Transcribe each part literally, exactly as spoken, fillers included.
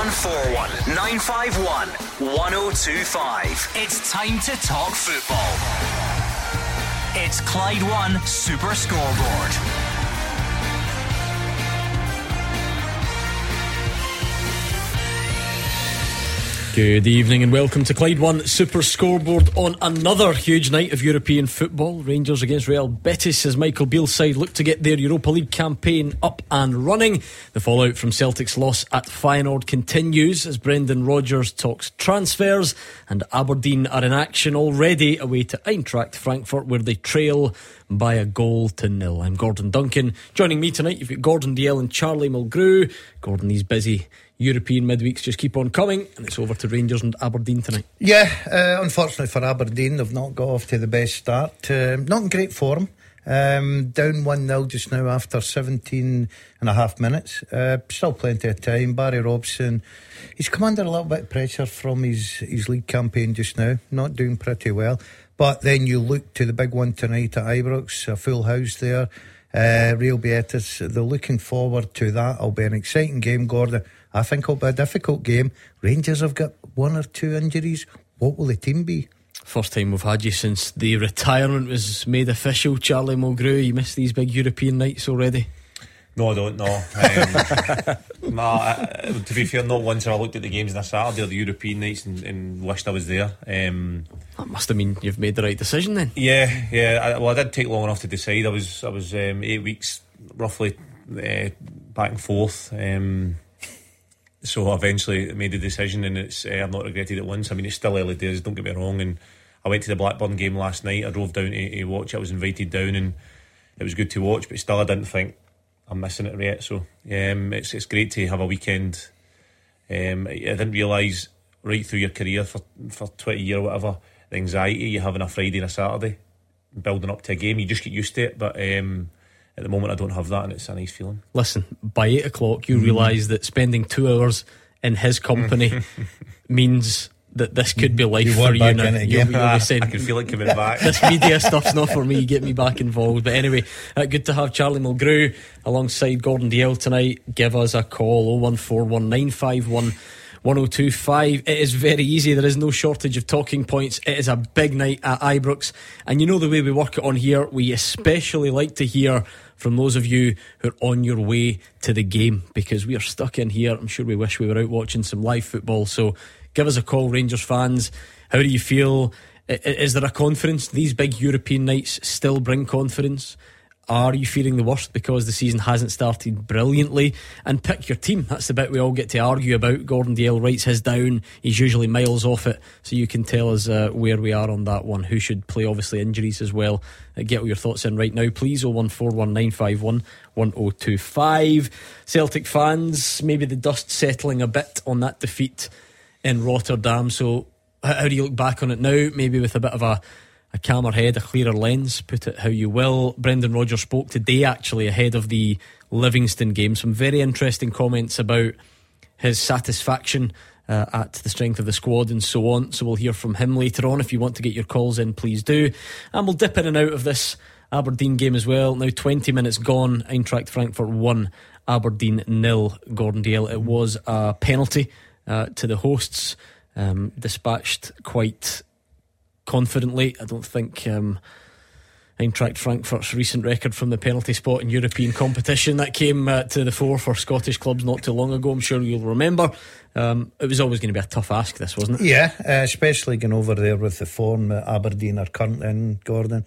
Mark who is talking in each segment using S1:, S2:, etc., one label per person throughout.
S1: one four one, nine five one, one oh two five. It's time to talk football. It's Clyde One Super Scoreboard.
S2: Good evening and welcome to Clyde One Super Scoreboard on another huge night of European football. Rangers against Real Betis as Michael Beale's side look to get their Europa League campaign up and running. The fallout from Celtic's loss at Feyenoord continues as Brendan Rodgers talks transfers, and Aberdeen are in action already away to Eintracht Frankfurt, where they trail by a goal to nil. I'm Gordon Duncan. Joining me tonight you've got Gordon Dalziel and Charlie Mulgrew. Gordon, these busy European midweeks just keep on coming, and it's over to Rangers and Aberdeen tonight.
S3: Yeah, uh, unfortunately for Aberdeen, they've not got off to the best start. Uh, not in great form. Um, down one nil just now after seventeen and a half minutes. Uh, still plenty of time. Barry Robson, he's come under a little bit of pressure from his, his league campaign just now. Not doing pretty well. But then you look to the big one tonight at Ibrox, a full house there. Uh, Real Betis, they're looking forward to that. It'll be an exciting game, Gordon. I think it'll be a difficult game. Rangers have got one or two injuries. What will the team be?
S2: First time we've had you since the retirement was made official. Charlie Mulgrew, you missed these big European nights already?
S4: No, I don't know. Um, nah, I, to be fair, not once have I looked at the games on a Saturday or the European nights and, and wished I was there. Um,
S2: that must have mean you've made the right decision then.
S4: Yeah, yeah. I, well, I did take long enough to decide. I was, I was um, eight weeks roughly uh, back and forth. Um, so I eventually made the decision, and it's uh, I've not regretted it once. I mean, it's still early days, don't get me wrong. And I went to the Blackburn game last night. I drove down to, to watch it. I was invited down, and it was good to watch. But still, I didn't think I'm missing it yet. So um, it's it's great to have a weekend. Um, I didn't realise right through your career for for twenty years or whatever, the anxiety you have on a Friday and a Saturday, building up to a game. You just get used to it. But um, at the moment I don't have that, and it's a nice feeling.
S2: Listen, by eight o'clock you mm. realise that spending two hours in his company means that this could be life
S3: you
S2: for you now.
S3: You'll,
S4: you'll ah, saying, I can feel it coming back.
S2: This media stuff's not for me, get me back involved. But anyway, uh, good to have Charlie Mulgrew alongside Gordon Dalziel tonight. Give us a call, oh one four one, nine five one, one oh two five. It is very easy, there is no shortage of talking points. It is a big night at Ibrox, and you know the way we work it on here, we especially like to hear from those of you who are on your way to the game, because we are stuck in here. I'm sure we wish we were out watching some live football. So give us a call, Rangers fans. How do you feel? Is there a confidence? These big European nights still bring confidence. Are you feeling the worst because the season hasn't started brilliantly? And pick your team. That's the bit we all get to argue about. Gordon Dalziel writes his down. He's usually miles off it, so you can tell us uh, where we are on that one. Who should play? Obviously injuries as well. uh, Get all your thoughts in right now, please. oh one four one, nine five one, one oh two five. Celtic fans, maybe the dust settling a bit on that defeat in Rotterdam. So how do you look back on it now? Maybe with a bit of a a calmer head, a clearer lens, put it how you will. Brendan Rodgers spoke today actually ahead of the Livingston game. Some very interesting comments about his satisfaction uh, at the strength of the squad and so on. So we'll hear from him later on. If you want to get your calls in, please do. And we'll dip in and out of this Aberdeen game as well. Now twenty minutes gone, Eintracht Frankfurt one, Aberdeen nil. Gordon Dalziel, it was a penalty uh, to the hosts, um, dispatched quite confidently. I don't think um, Eintracht Frankfurt's recent record from the penalty spot in European competition that came uh, to the fore for Scottish clubs not too long ago, I'm sure you'll remember. Um, it was always going to be a tough ask, this, wasn't it?
S3: Yeah, uh, especially going over there with the form that Aberdeen are currently in, Gordon.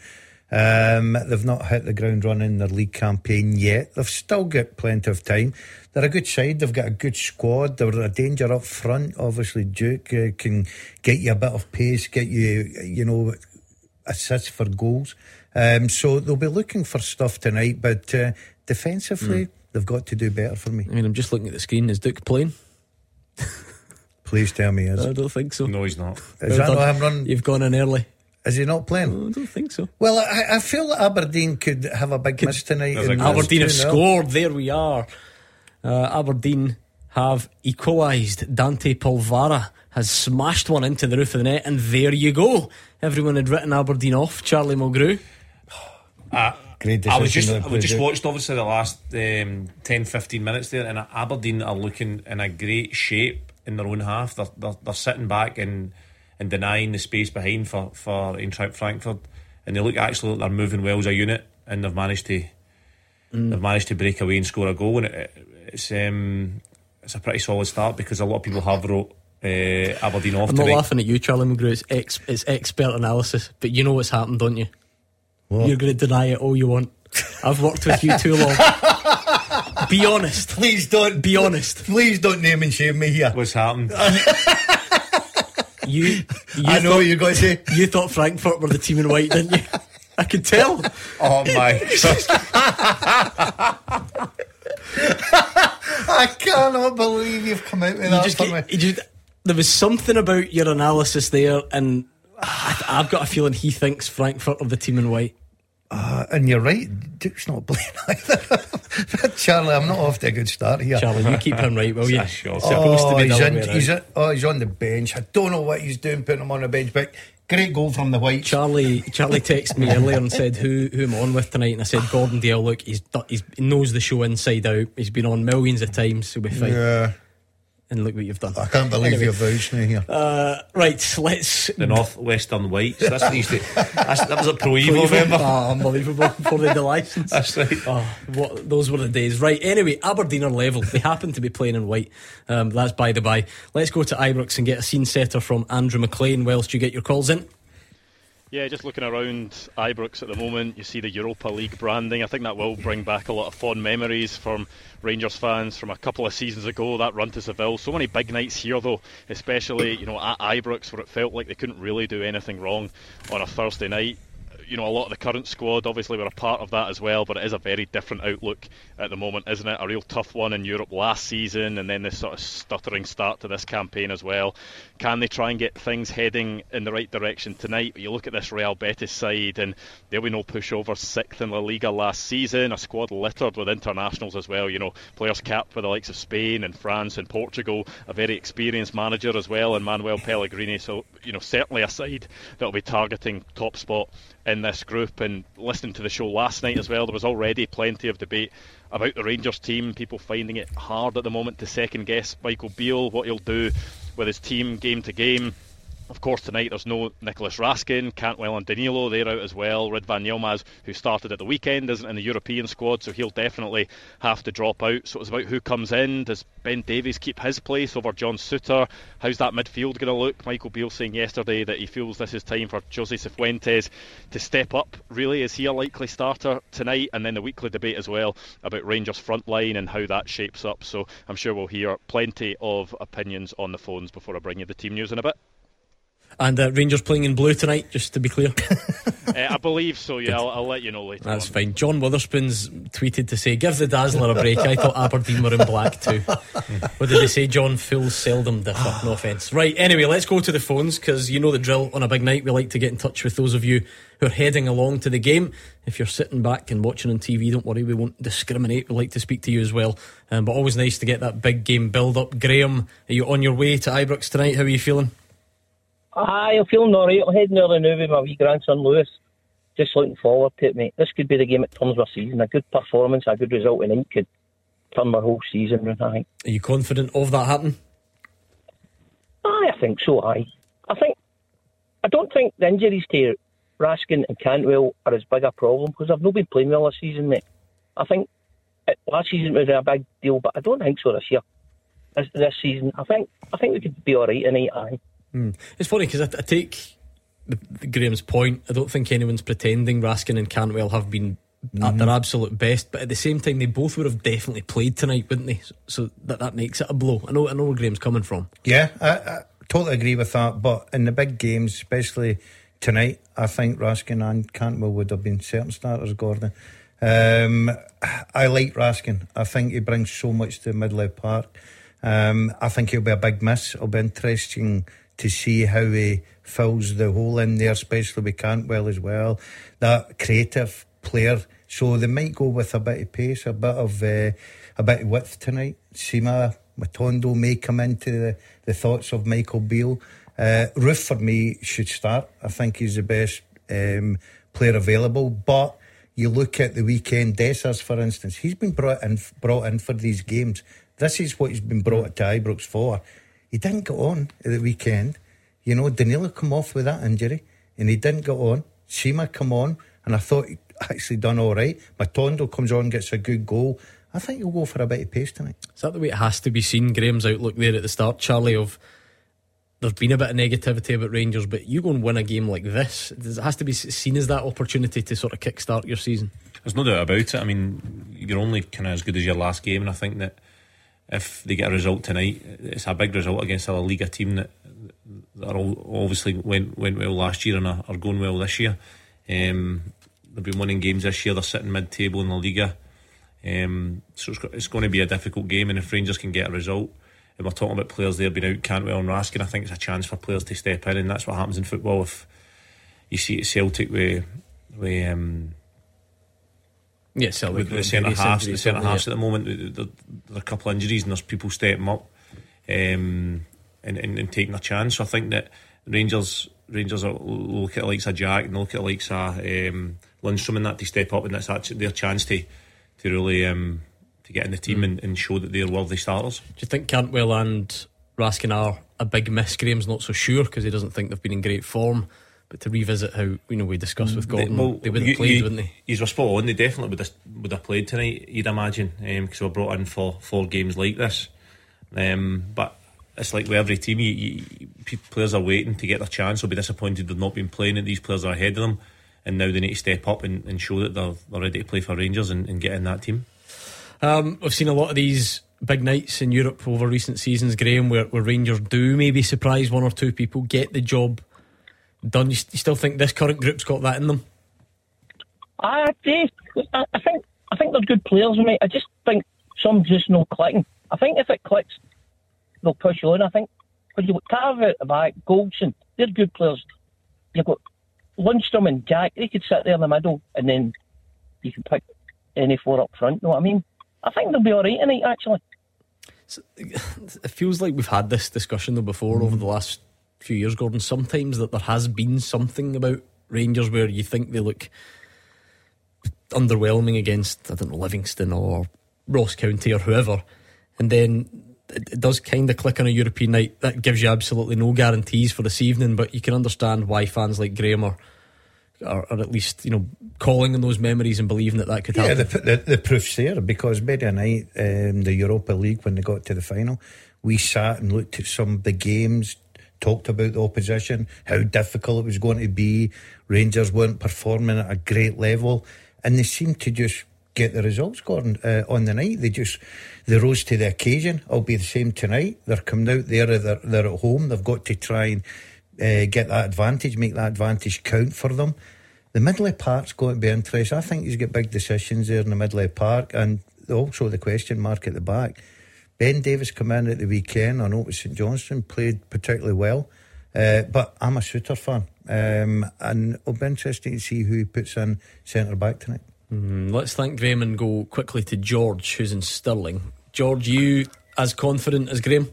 S3: Um, they've not hit the ground running in their league campaign yet. They've still got plenty of time. They're a good side, they've got a good squad, they're a danger up front. Obviously Duke uh, can get you a bit of pace, get you, you know, assists for goals. Um, so they'll be looking for stuff tonight, but uh, defensively mm. they've got to do better for me.
S2: I mean, I'm just looking at the screen. Is Duke playing?
S3: Please tell me he is.
S2: I don't think so.
S4: No, he's not.
S3: Is that not him running?
S2: You've gone in early.
S3: Is he not playing?
S2: No, I don't think so.
S3: Well, I, I feel that Aberdeen could have a big could, miss tonight.
S2: Aberdeen have scored. There we are. Uh, Aberdeen have equalised. Dante Polvara has smashed one into the roof of the net, and there you go. Everyone had written Aberdeen off. Charlie Mulgrew.
S4: Uh, Great I was just, I just watched obviously the last um, ten fifteen minutes there, and Aberdeen are looking in a great shape. in their own half. They're, they're, they're sitting back and, and denying the space behind for, for Eintracht Frankfurt, and they look actually like they're moving well as a unit, and they've managed to mm. they've managed to break away and score a goal, and it, it's um, it's a pretty solid start, because a lot of people have wrote uh, Aberdeen off
S2: I'm
S4: tonight.
S2: not laughing at you, Charlie McGrew. It's, ex- it's expert analysis, but you know what's happened, don't you?
S3: What?
S2: You're going to deny it all you want. I've worked with you too long. Be honest.
S3: Please don't.
S2: Be honest.
S3: Please don't name and shame me here.
S4: What's happened?
S2: You, you
S3: I know
S2: thought,
S3: what you're going to say.
S2: You thought Frankfurt were the team in white, didn't you? I could tell.
S4: Oh my
S3: I cannot believe you've come out with
S2: You
S3: that
S2: just
S3: for
S2: get,
S3: me.
S2: you just, there was something about your analysis there, and I, I've got a feeling he thinks Frankfurt are the team in white.
S3: Uh, and you're right, Duke's not playing either. But Charlie, I'm not off to a good start here.
S2: Charlie, you keep him right, will you?
S4: That's sure.
S2: Supposed
S3: Oh,
S2: to be
S3: he's,
S2: the
S3: in,
S2: other way
S3: he's,
S2: around.
S3: in, oh, he's on the bench. I don't know what he's doing putting him on the bench, but great goal from the Whites.
S2: Charlie Charlie texted me earlier and said who who am I on with tonight, and I said Gordon Dale. Look, he's, he's he knows the show inside out. He's been on millions of times, so we'll be fine.
S3: Yeah,
S2: And look what you've done.
S3: I can't believe
S2: Anyway.
S3: you're vouching me here.
S2: Uh, right, let's.
S4: The North Western Whites. That's what used to, that's, that was a Pro Evo, remember?
S2: Oh, unbelievable. Before they had the licence.
S4: That's right.
S2: Oh, what, those were the days. Right, anyway, Aberdeen are level. They happen to be playing in white. Um, that's by the by. Let's go to Ibrox and get a scene setter from Andrew McLean whilst you get your calls in.
S5: Yeah, just looking around Ibrox at the moment, you see the Europa League branding. I think that will bring back a lot of fond memories from Rangers fans from a couple of seasons ago, that run to Seville. So many big nights here, though, especially, you know, at Ibrox, where it felt like they couldn't really do anything wrong on a Thursday night. You know, a lot of the current squad obviously were a part of that as well, but it is a very different outlook at the moment, isn't it? A real tough one in Europe last season, and then this sort of stuttering start to this campaign as well. Can they try and get things heading in the right direction tonight? You look at this Real Betis side, and they'll be no pushover, sixth in La Liga last season, a squad littered with internationals as well, you know, players capped with the likes of Spain and France and Portugal, a very experienced manager as well, and Manuel Pellegrini. So, you know, certainly a side that'll be targeting top spot in this group. And listening to the show last night as well, there was already plenty of debate about the Rangers team, people finding it hard at the moment to second guess Michael Beale, what he'll do with his team game to game. Of course, tonight there's no Nicholas Raskin, Cantwell and Danilo, they're out as well. Ridvan Yilmaz, who started at the weekend, isn't in the European squad, so he'll definitely have to drop out. So it's about who comes in. Does Ben Davies keep his place over John Souttar? How's that midfield going to look? Michael Beale saying yesterday that he feels this is time for Jose Cifuentes to step up. Really, is he a likely starter tonight? And then the weekly debate as well about Rangers front line and how that shapes up. So I'm sure we'll hear plenty of opinions on the phones before I bring you the team news in a bit.
S2: And uh, Rangers playing in blue tonight, just to be clear.
S5: uh, I believe so, yeah. I'll, I'll let you know later.
S2: That's
S5: on.
S2: fine. John Witherspoon's tweeted to say, give the Dazzler a break. I thought Aberdeen were in black too. What did they say, John? Fools seldom differ. No offence. Right, anyway, let's go to the phones, because you know the drill. On a big night, we like to get in touch with those of you who are heading along to the game. If you're sitting back and watching on T V, don't worry, we won't discriminate. We'd like to speak to you as well. Um, but always nice to get that big game build-up. Graham, are you on your way to Ibrox tonight? How are you feeling?
S6: Aye, I'm feeling alright. I'm heading early now with my wee grandson Lewis. Just looking forward to it, mate. This could be the game that turns my season. A good performance, a good result tonight could turn my whole season around, I think.
S2: Are you confident of that happening?
S6: Aye, I think so, aye. I think, I don't think the injuries to Raskin and Cantwell are as big a problem, because I've not been playing well this season, mate. I think it, last season was a big deal, but I don't think so this year. This, this season, I think I think we could be alright tonight, aye.
S2: Hmm. It's funny because I, I take the, the Graham's point. I don't think anyone's pretending Raskin and Cantwell have been mm-hmm. at their absolute best, but at the same time they both would have definitely played tonight, wouldn't they? So, so that, that makes it a blow. I know I know where Graham's coming from.
S3: Yeah, I, I totally agree with that. But in the big games, especially tonight, I think Raskin and Cantwell would have been certain starters, Gordon. um, I like Raskin. I think he brings so much to Midley Park. um, I think he'll be a big miss. It'll be interesting to see how he fills the hole in there, especially with Cantwell as well. That creative player. So they might go with a bit of pace, a bit of uh, a bit of width tonight. Sima Matondo may come into the, the thoughts of Michael Beale. Uh, Roof for me should start. I think he's the best um, player available. But you look at the weekend, Dessers for instance, he's been brought in brought in for these games. This is what he's been brought to Ibrox for. he didn't get on at the weekend. You know, Danilo come off with that injury and he didn't get on. Seema come on and I thought he'd actually done all right. Matondo comes on, gets a good goal. I think he'll go for a bit of pace tonight.
S2: Is that the way it has to be seen? Graham's outlook there at the start, Charlie, of there's been a bit of negativity about Rangers, but you go and win a game like this, it has to be seen as that opportunity to sort of kickstart your season.
S4: There's no doubt about it. I mean, you're only kind of as good as your last game, and I think that if they get a result tonight, it's a big result against a La Liga team that, that are all, obviously went went well last year and are, are going well this year. Um, they've been winning games this year. They're sitting mid-table in La Liga, um, so it's, it's going to be a difficult game. And if Rangers can get a result, and we're talking about players there being out, Cantwell and Raskin, I think it's a chance for players to step in, and that's what happens in football. If you see it, Celtic with with um,
S2: yeah, Celtic
S4: with the centre halves, the centre halves at the moment, there, there are a couple of injuries, and there's people stepping up um, and, and, and taking a chance. So I think that Rangers Rangers are look at the likes of Jack and look at the likes of um, Lundstrom and that to step up, and that's actually their chance to to really um, to get in the team mm. and, and show that they're worthy starters.
S2: Do you think Cantwell and Raskin are a big miss? Graham's not so sure because he doesn't think they've been in great form. But to revisit how, you know, we discussed with Gordon, they, well, they would have played, you, wouldn't they?
S4: He's spot on. They definitely would have, would have played tonight, you'd imagine, because um, we're brought in for four games like this. Um, but it's like with every team, you, you, players are waiting to get their chance. They'll be disappointed they've not been playing, and these players are ahead of them, and now they need to step up and, and show that they're, they're ready to play for Rangers and, and get in that team.
S2: Um, we've seen a lot of these big nights in Europe over recent seasons, Graham, where, where Rangers do maybe surprise one or two people, get the job done. You, you still think this current group's got that in them?
S6: I do. I, I think I think they're good players, mate. I just think some just not clicking. I think if it clicks, they'll push on. I think when you've got Carver at the back, Goldson, they're good players. You've got Lundstrom and Jack. They could sit there in the middle, and then you can pick any four up front. You know what I mean? I think they'll be all right tonight, actually.
S2: It feels like we've had this discussion though before mm. over the last few years, Gordon, sometimes that there has been something about Rangers where you think they look underwhelming against, I don't know, Livingston or Ross County or whoever, and then it, it does kind of click on a European night. That gives you absolutely no guarantees for this evening, but you can understand why fans like Graham are, are, are at least, you know, calling on those memories and believing that that could
S3: yeah,
S2: happen.
S3: The, the, the proof's there, because Monday night, um, the Europa League, when they got to the final, we sat and looked at some of the games, talked about the opposition, how difficult it was going to be. Rangers weren't performing at a great level, and they seemed to just get the results, Gordon, uh, on the night. They just they rose to the occasion. It'll be the same tonight. They're coming out there, they're, they're at home. They've got to try and uh, get that advantage, make that advantage count for them. The Midley Park's going to be interesting. I think he's got big decisions there in the Midley Park, and also the question mark at the back. Ben Davis came in at the weekend. I know it was St Johnstone, played particularly well, uh, but I'm a Suter fan, um, and it'll be interesting to see who he puts in centre back tonight.
S2: Mm, let's thank Graham and go quickly to George, who's in Stirling. George, you as confident as Graham?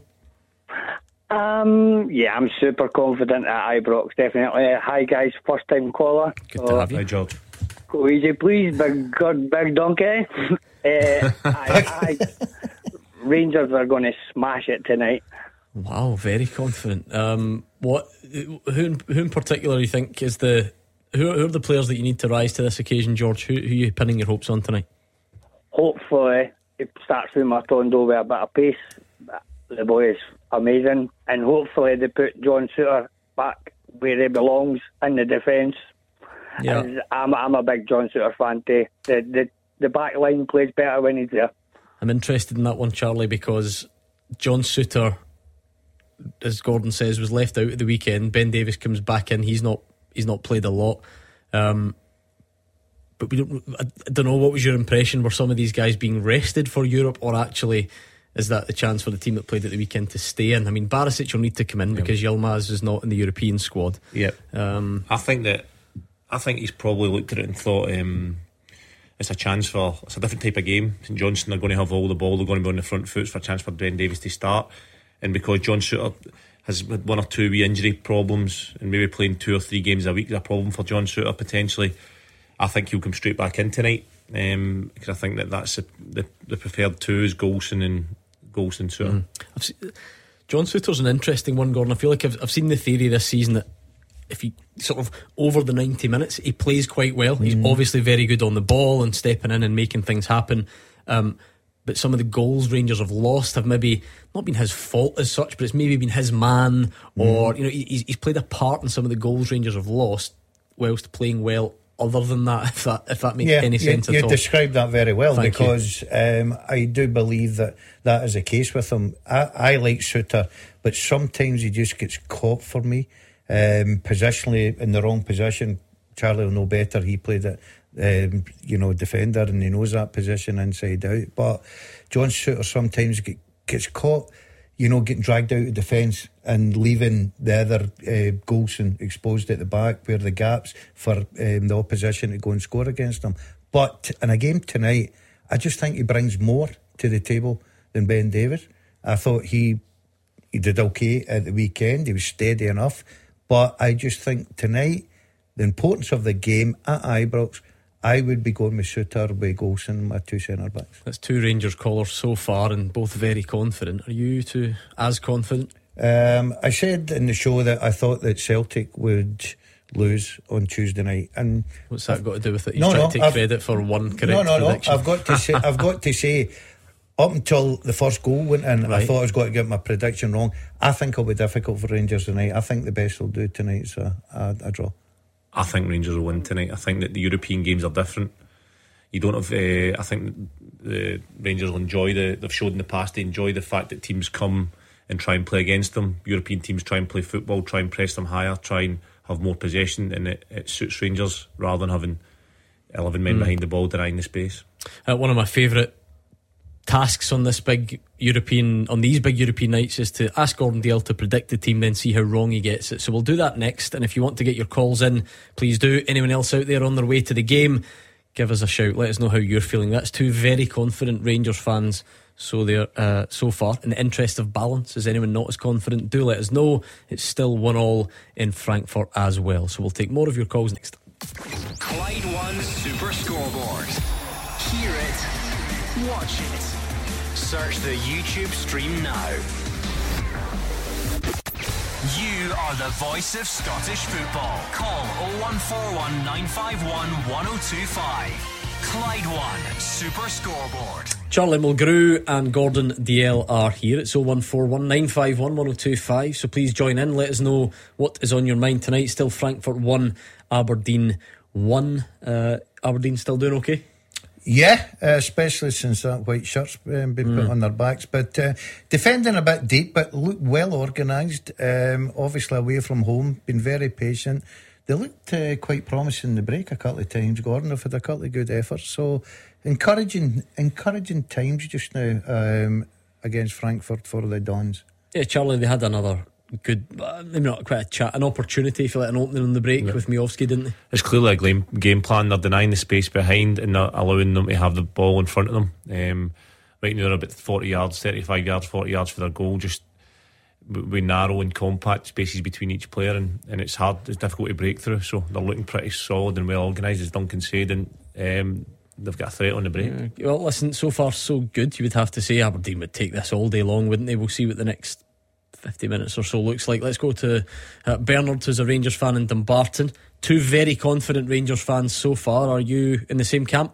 S7: Um, yeah, I'm super confident at Ibrox, definitely. Hi guys, first time caller.
S2: Good to have you.
S4: Hi George.
S7: Go easy please, big good big donkey. uh, I, I, Rangers are going to smash it tonight.
S2: Wow, very confident. Um, what? Who? In, who in particular do you think is the? Who, who are the players that you need to rise to this occasion, George? Who, who are you pinning your hopes on tonight?
S7: Hopefully, it starts with Matondo with a bit of pace. The boy is amazing, and hopefully they put John Suter back where he belongs in the defence. Yeah, and I'm I'm a big John Suter fan too. The the the back line plays better when he's there.
S2: I'm interested in that one, Charlie, because John Suter, as Gordon says, was left out at the weekend. Ben Davis comes back in. He's not he's not played a lot. Um, but we don't. I, I don't know. What was your impression? Were some of these guys being rested for Europe, or actually is that the chance for the team that played at the weekend to stay in? I mean, Barisic will need to come in yeah. because Yilmaz is not in the European squad.
S4: Yeah.
S2: Um,
S4: I think that I think he's probably looked at it and thought. Um, It's a chance for, it's a different type of game. St Johnstone are going to have all the ball, they're going to be on the front foot for a chance for Ben Davis to start. And because John Suter has had one or two wee injury problems and maybe playing two or three games a week is a problem for John Suter potentially, I think he'll come straight back in tonight, um, because I think that that's a, the, the preferred two is Goldson and Goldson Suter. Mm.
S2: I've seen, John Souttar's an interesting one, Gordon. I feel like I've, I've seen the theory this season that if he sort of over the ninety minutes, he plays quite well. He's mm. obviously very good on the ball and stepping in and making things happen. Um, but some of the goals Rangers have lost have maybe not been his fault as such, but it's maybe been his man, or mm. you know, he's, he's played a part in some of the goals Rangers have lost whilst playing well. Other than that, if that if that makes
S3: yeah,
S2: any sense
S3: you,
S2: at
S3: you
S2: all.
S3: You described that very well.
S2: Thank
S3: because um, I do believe that that is the case with him. I, I like Souttar, but sometimes he just gets caught for me. Um, positionally in the wrong position. Charlie will know better. He played it, um, you know, defender, and he knows that position inside out. But John Souttar sometimes get, gets caught, you know, getting dragged out of defence and leaving the other uh, Goulson exposed at the back, where the gaps for um, the opposition to go and score against them. But in a game tonight, I just think he brings more to the table than Ben Davies. I thought he he did okay at the weekend. He was steady enough. But I just think tonight, the importance of the game at Ibrox, I would be going with Souttar, with Goulson, my two centre backs.
S2: That's two Rangers callers so far, and both very confident. Are you two as confident?
S3: Um, I said in the show that I thought that Celtic would lose on Tuesday night, and
S2: what's that I've, got to do with it? He's
S3: no,
S2: trying
S3: no,
S2: to take
S3: I've,
S2: credit for one correct
S3: no, no,
S2: prediction.
S3: No, I've got to say, I've got to say, up until the first goal went in, right. I thought I was going to get my prediction wrong. I think it'll be difficult for Rangers tonight. I think the best will do tonight, so a, a draw.
S4: I think Rangers will win tonight. I think that the European games are different. You don't have. Uh, I think the Rangers will enjoy the. They've showed in the past they enjoy the fact that teams come and try and play against them. European teams try and play football, try and press them higher, try and have more possession, and it, it suits Rangers rather than having eleven men mm. behind the ball denying the space.
S2: Uh, one of my favourite tasks on this big European on these big European nights is to ask Gordon Dalziel to predict the team, then see how wrong he gets it. So we'll do that next, and if you want to get your calls in, please do. Anyone else out there on their way to the game, give us a shout, let us know how you're feeling. That's two very confident Rangers fans so they're uh, so far. In the interest of balance, is anyone not as confident? Do let us know. It's still one all in Frankfurt as well, so we'll take more of your calls next.
S1: Clyde One Super Scoreboard. Hear it, watch it. Search the YouTube stream now. You are the voice of Scottish football. Call oh one four one nine five one one oh two five. Clyde One Super Scoreboard.
S2: Charlie Mulgrew and Gordon Dalziel are here. It's oh one four one nine five one one oh two five. So please join in. Let us know what is on your mind tonight. Still Frankfurt one, Aberdeen one. Uh, Aberdeen still doing okay?
S3: Yeah, uh, especially since that white shirt's um, been put mm. on their backs. But uh, defending a bit deep, but look well organised. Um, obviously away from home, been very patient. They looked uh, quite promising in the break a couple of times, Gordon. They've had a couple of good efforts. So encouraging encouraging times just now um, against Frankfurt for the Dons.
S2: Yeah, Charlie, they had another good, uh, maybe not quite a chat, an opportunity, if you like, an opening on the break yeah. with Miovski, didn't they?
S4: It's clearly a game, game plan. They're denying the space behind and not allowing them to have the ball in front of them. Um, right now they're about forty yards, thirty-five yards, forty yards for their goal. Just with narrow and compact spaces between each player, and, and it's hard, it's difficult to break through. So they're looking pretty solid and well organised, as Duncan said, and um, they've got a threat on the break.
S2: Yeah. Well, listen, so far so good. You would have to say Aberdeen would take this all day long, wouldn't they? We'll see what the next fifty minutes or so looks like. Let's go to uh, Bernard, who's a Rangers fan in Dumbarton. Two very confident Rangers fans so far. Are you in the same camp?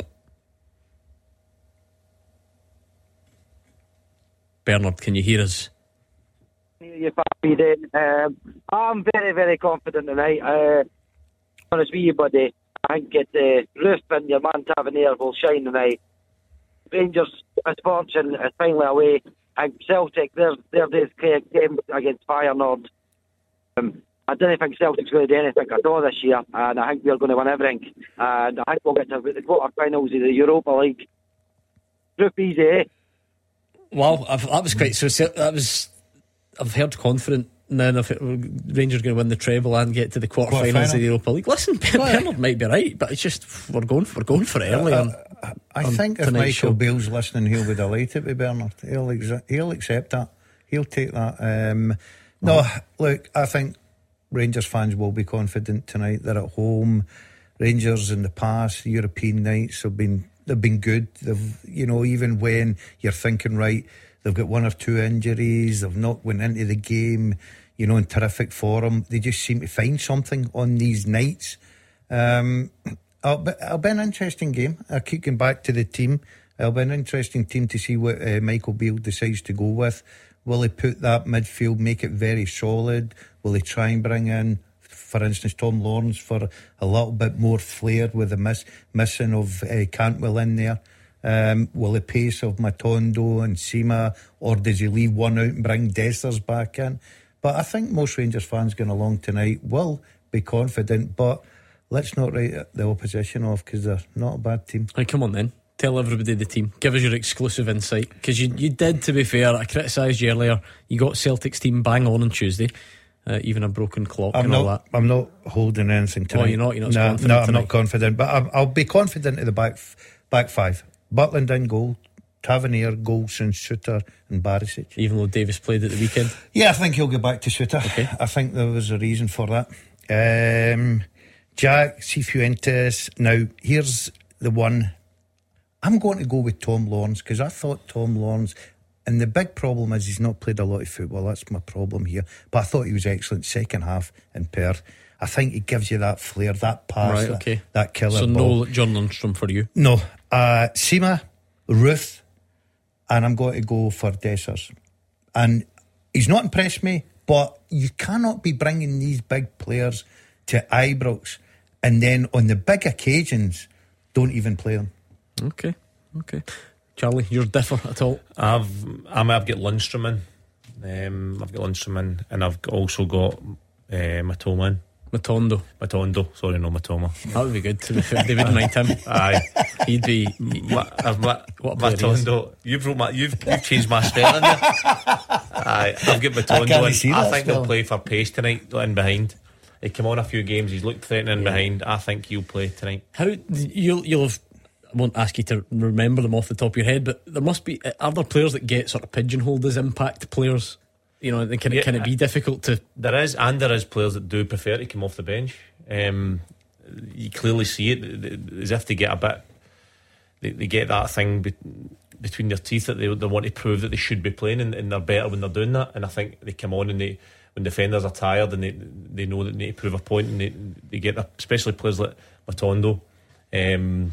S2: Bernard, can you hear us?
S8: You um, I'm very, very confident tonight. Uh, honest with you, buddy, I think it, uh, Roof and your man Tavernier will shine tonight. Rangers, as fortune, is finally away. And Celtic, their their day's game against Feyenoord. Um, I don't think Celtic's going to do anything at all this year, and I think we're going to win everything. And I think we'll get to the quarter-finals of the Europa League. Group easy, eh?
S2: Wow, I've, that was quite. So that was. I've heard confident. Now if it, Rangers going to win the treble and get to the quarter-finals of the Europa League. Listen, Bernard might be right, but it's just we're going we're going for it early. Uh, on,
S3: I, I on think if Michael show. Beale's listening, he'll be delighted with Bernard. He'll exa- he'll accept that. He'll take that. Um, no, oh. Look, I think Rangers fans will be confident tonight. They're at home. Rangers in the past, the European nights have been they've been good. They've, you know, even when you're thinking right, they've got one or two injuries, they've not went into the game, you know, in terrific form. They just seem to find something on these nights. Um, it'll, be, it'll be an interesting game. I keep going back to the team. It'll be an interesting team to see what uh, Michael Beale decides to go with. Will he put that midfield, make it very solid? Will he try and bring in, for instance, Tom Lawrence for a little bit more flair with the miss, missing of uh, Cantwell in there? Um, will the pace of Matondo and Sima, or does he leave one out and bring Dessers back in? But I think most Rangers fans going along tonight will be confident, but let's not write the opposition off, because they're not a bad team.
S2: Right, come on then. Tell everybody the team. Give us your exclusive insight, because you, you did, to be fair, I criticised you earlier. You got Celtic's team bang on on Tuesday, uh, even a broken clock
S3: I'm
S2: and
S3: not,
S2: all that.
S3: I'm not holding anything tonight.
S2: Oh, you're not? You're not
S3: no,
S2: confident
S3: No, I'm
S2: tonight?
S3: not confident, but I'll, I'll be confident at the back back five. Butland in goal, Tavernier, Goldson, Suter and Barisic.
S2: Even though Davis played at the weekend?
S3: Yeah, I think he'll go back to Suter.
S2: Okay.
S3: I think there was a reason for that. Um, Jack, Cifuentes. Now, here's the one. I'm going to go with Tom Lawrence, because I thought Tom Lawrence, and the big problem is he's not played a lot of football. That's my problem here. But I thought he was excellent second half in Perth. I think he gives you that flair, that pass,
S2: Right,
S3: that,
S2: okay.
S3: that killer
S2: So
S3: ball.
S2: no John Lundstrom for you?
S3: No. Uh, Sima, Ruth, and I'm going to go for Dessers. And he's not impressed me, but you cannot be bringing these big players to Ibrox and then on the big occasions don't even play them.
S2: Okay, okay. Charlie, you're differ at all?
S4: I've I might have got Lundstrom in. Um, I've got Lundstrom in, and I've also got uh, Matoma in.
S2: Matondo.
S4: Matondo, sorry, no Matoma.
S2: That would be good, to be fair. They wouldn't mind him.
S4: Aye,
S2: He'd be.
S4: Ma- I've ma-
S2: What a player he is.
S4: Matondo. You've wrote my, you've you've changed my spelling there. Aye, I've got
S3: I
S4: Matondo
S3: can't
S4: in.
S3: see
S4: I
S3: that
S4: think
S3: spell.
S4: he'll play for pace tonight, in behind. He came on a few games. He's looked threatening in behind. I think he'll play tonight.
S2: How you'll you'll have. I won't ask you to remember them off the top of your head, but there must be. Are there players that get sort of pigeonholed as impact players? You know, can it
S4: Yeah.
S2: can it be difficult to?
S4: There is, and there is players that do prefer to come off the bench. Um, you clearly see it, as if they get a bit, they, they get that thing be, between their teeth that they, they want to prove that they should be playing, and, and they're better when they're doing that. And I think they come on and they, when defenders are tired and they they know that they need to prove a point, and they they get that, especially players like Matondo. Um,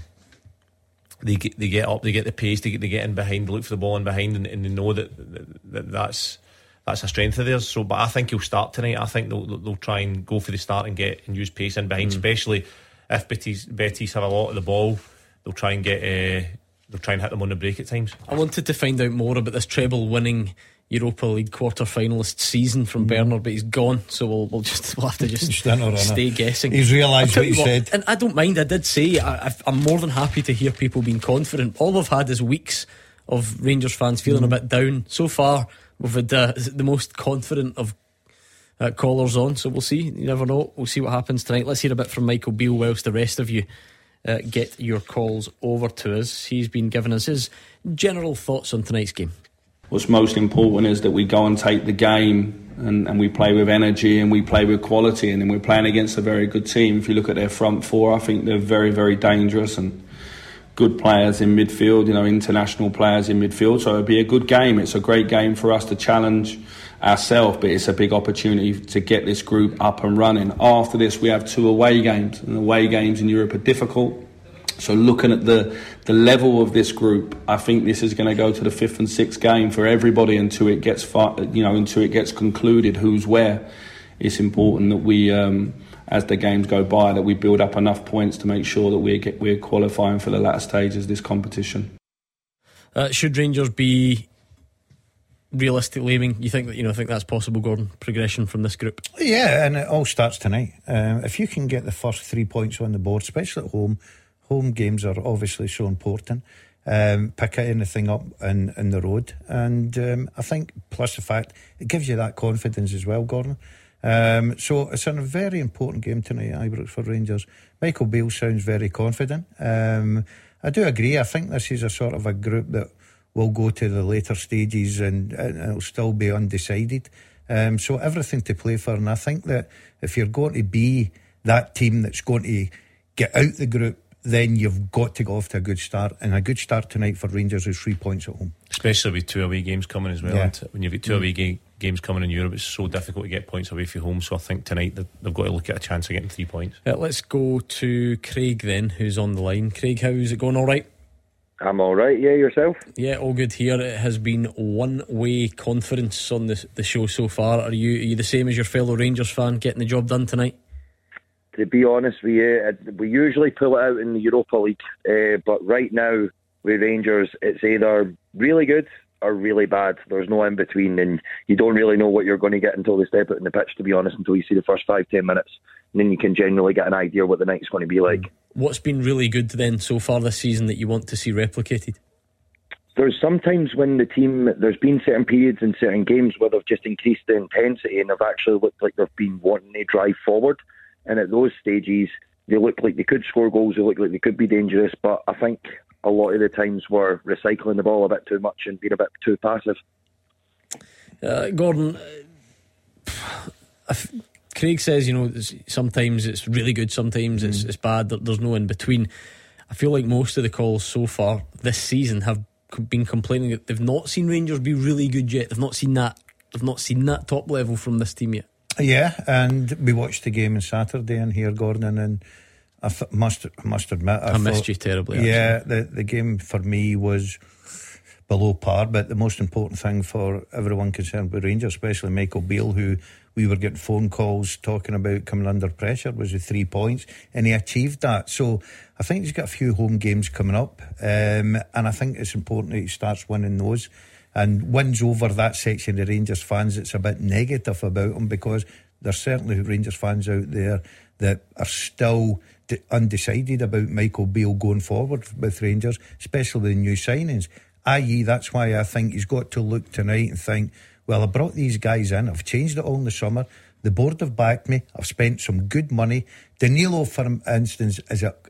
S4: they get they get up, they get the pace, they get they get in behind, they look for the ball in behind, and, and they know that, that, that that's. That's a strength of theirs. So, but I think he'll start tonight. I think they'll they'll try and go for the start and get and use pace in behind, mm. especially if Betis, Betis have a lot of the ball. They'll try and get uh, they'll try and hit them on the break at times.
S2: I wanted to find out more about this treble-winning Europa League quarter-finalist season from mm. Bernard, but he's gone. So we'll we'll just we'll have to just stay guessing.
S3: He's realised what he
S2: what,
S3: said,
S2: and I don't mind. I did say I, I've, I'm more than happy to hear people being confident. All we've had is weeks of Rangers fans feeling mm. a bit down. So far, we've had uh, the most confident of uh, callers on, so we'll see. You never know. We'll see what happens tonight. Let's hear a bit from Michael Beale whilst the rest of you uh, get your calls over to us. He's been giving us his general thoughts on tonight's game.
S9: What's most important is that we go and take the game and, and we play with energy and we play with quality, and then we're playing against a very good team. If you look at their front four, I think they're very, very dangerous and good players in midfield, you know, international players in midfield. So it'll be a good game. It's a great game for us to challenge ourselves, but it's a big opportunity to get this group up and running. After this, we have two away games, and away games in Europe are difficult. So looking at the the level of this group, I think this is going to go to the fifth and sixth game for everybody until it gets far, you know, until it gets concluded who's where. It's important that we, um, as the games go by, that we build up enough points to make sure that we get we're qualifying for the latter stages of this competition.
S2: Uh, should Rangers be realistically aiming? You think that you know think that's possible, Gordon? Progression from this group?
S3: Yeah, and it all starts tonight. Um, if you can get the first three points on the board, especially at home. Home games are obviously so important. Um, pick anything up in, in the road, and um, I think plus the fact it gives you that confidence as well, Gordon. Um, so it's a very important game tonight at Ibrox for Rangers. Michael Beale sounds very confident. Um, I do agree. I think this is a sort of a group that will go to the later stages and, and it'll still be undecided. Um, so everything to play for, and I think that if you're going to be that team that's going to get out the group then you've got to go off to a good start, and a good start tonight for Rangers is three points at home,
S4: especially with two away games coming as well.
S3: Yeah.
S4: And when you've got two away ga- games coming in Europe, it's so difficult to get points away from home. So I think tonight they've, they've got to look at a chance of getting three points.
S2: Uh, let's go to Craig then, who's on the line. Craig, how's it going? All right?
S10: I'm all right. Yeah, yourself?
S2: Yeah, all good here. It has been one way conference on the the show so far. Are you are you the same as your fellow Rangers fan, getting the job done tonight?
S10: To be honest with you, we usually pull it out in the Europa League, uh, but right now with Rangers, it's either really good or really bad. There's no in between, and you don't really know what you're going to get until they step out in the pitch, to be honest, until you see the first five, ten minutes, and then you can generally get an idea what the night's going to be like.
S2: What's been really good then so far this season that you want to see replicated?
S10: There's sometimes when the team, there's been certain periods in certain games where they've just increased the intensity and they've actually looked like they've been wanting to drive forward. And at those stages, they look like they could score goals, they look like they could be dangerous, but I think a lot of the times we're recycling the ball a bit too much and being a bit too passive.
S2: Uh, Gordon, uh, Craig says, you know, sometimes it's really good, sometimes mm. it's, it's bad, there's no in between. I feel like most of the calls so far this season have been complaining that they've not seen Rangers be really good yet. They've not seen that, they've not seen that top level from this team yet.
S3: Yeah, and we watched the game on Saturday in here, Gordon, and I th- must must admit I,
S2: I
S3: thought,
S2: missed you terribly. Actually.
S3: Yeah, the the game for me was below par, but the most important thing for everyone concerned with Rangers, especially Michael Beale, who we were getting phone calls talking about coming under pressure, was the three points, and he achieved that. So I think he's got a few home games coming up, um, and I think it's important that he starts winning those. And wins over that section of Rangers fans, it's a bit negative about them, because there's certainly Rangers fans out there that are still undecided about Michael Beale going forward with Rangers, especially the new signings. that is, that's why I think he's got to look tonight and think, well, I brought these guys in, I've changed it all in the summer, the board have backed me, I've spent some good money. Danilo, for instance, is a,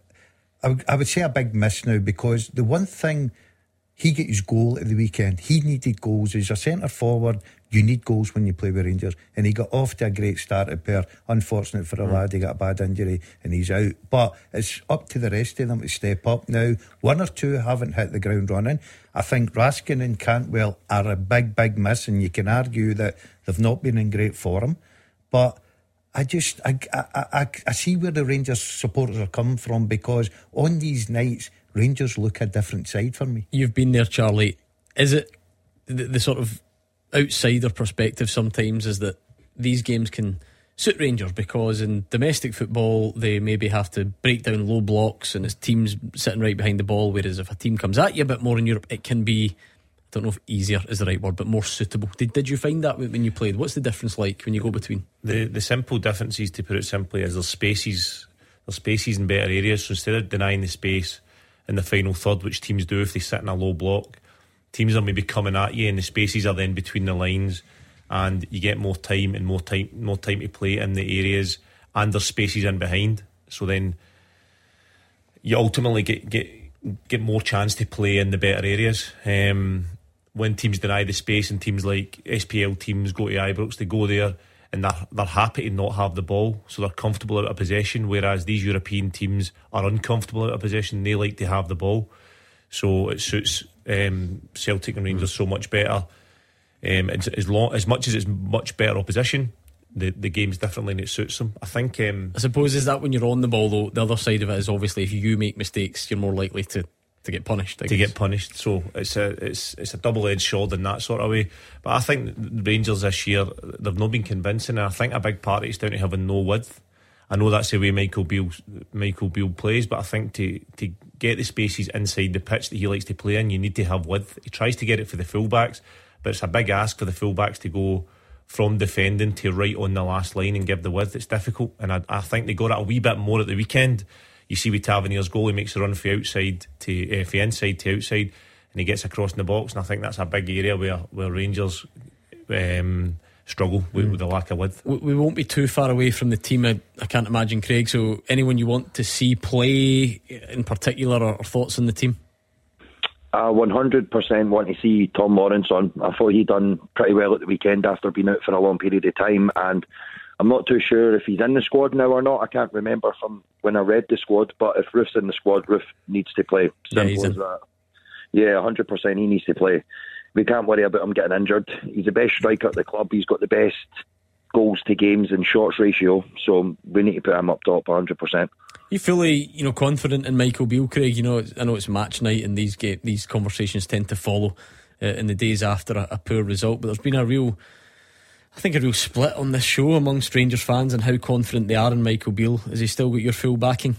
S3: I would say a big miss now, because the one thing, he got his goal at the weekend. He needed goals. He's a centre forward. You need goals when you play with Rangers. And he got off to a great start at Perth. Unfortunate for a mm. lad, he got a bad injury and he's out. But it's up to the rest of them to step up now. One or two haven't hit the ground running. I think Raskin and Cantwell are a big, big miss, and you can argue that they've not been in great form. But I just, I, I, I, I see where the Rangers supporters are coming from, because on these nights, Rangers look a different side for me.
S2: You've been there, Charlie. Is it the, the sort of outsider perspective sometimes is that these games can suit Rangers, because in domestic football they maybe have to break down low blocks and it's teams sitting right behind the ball, whereas if a team comes at you a bit more in Europe, it can be, I don't know if easier is the right word, but more suitable. Did, did you find that when you played? What's the difference like when you go between?
S4: The the simple differences, to put it simply, is there's spaces there's spaces in better areas. So instead of denying the space in the final third, which teams do if they sit in a low block, teams are maybe coming at you and the spaces are then between the lines, and you get more time and more time more time to play in the areas, and there's spaces in behind, so then you ultimately get get get more chance to play in the better areas. Um, when teams deny the space, and teams like S P L teams go to Ibrox, they go there and they're, they're happy to not have the ball, so they're comfortable out of possession, whereas these European teams are uncomfortable out of possession. They like to have the ball, so it suits um, Celtic and Rangers so much better. Um, as, as long as much as it's much better opposition, the, the game's differently and it suits them. I think um,
S2: I suppose is that when you're on the ball though, the other side of it is obviously if you make mistakes, you're more likely to to get punished. I
S4: to
S2: guess.
S4: get punished. So it's a it's it's a double-edged sword in that sort of way. But I think the Rangers this year, they've not been convincing, and I think a big part of it's down to having no width. I know that's the way Michael Beale Michael Beale plays, but I think to to get the spaces inside the pitch that he likes to play in, you need to have width. He tries to get it for the fullbacks, but it's a big ask for the fullbacks to go from defending to right on the last line and give the width. It's difficult, and I, I think they got it a wee bit more at the weekend. You see with Tavernier's goal, he makes a run from outside to uh, from inside to outside, and he gets across in the box. And I think that's a big area where where Rangers um, struggle with, mm. with the lack of width.
S2: We, we won't be too far away from the team, I, I can't imagine, Craig. So, anyone you want to see play in particular, or, or thoughts on the team?
S10: I one hundred percent want to see Tom Lawrence on. I thought he done pretty well at the weekend after being out for a long period of time, and I'm not too sure if he's in the squad now or not. I can't remember from when I read the squad, but if Roof's in the squad, Roof needs to play. Simple
S2: yeah, he's
S10: as
S2: in.
S10: that. Yeah, one hundred percent he needs to play. We can't worry about him getting injured. He's the best striker at the club. He's got the best goals to games and shots ratio, so we need to put him up top one hundred percent.
S2: You fully, you know, confident in Michael Beale, Craig? You know, I know it's match night, and these ga- these conversations tend to follow uh, in the days after a, a poor result. But there's been a real, I think, a real split on this show amongst Rangers fans and how confident they are in Michael Beale. Has he still got your full backing?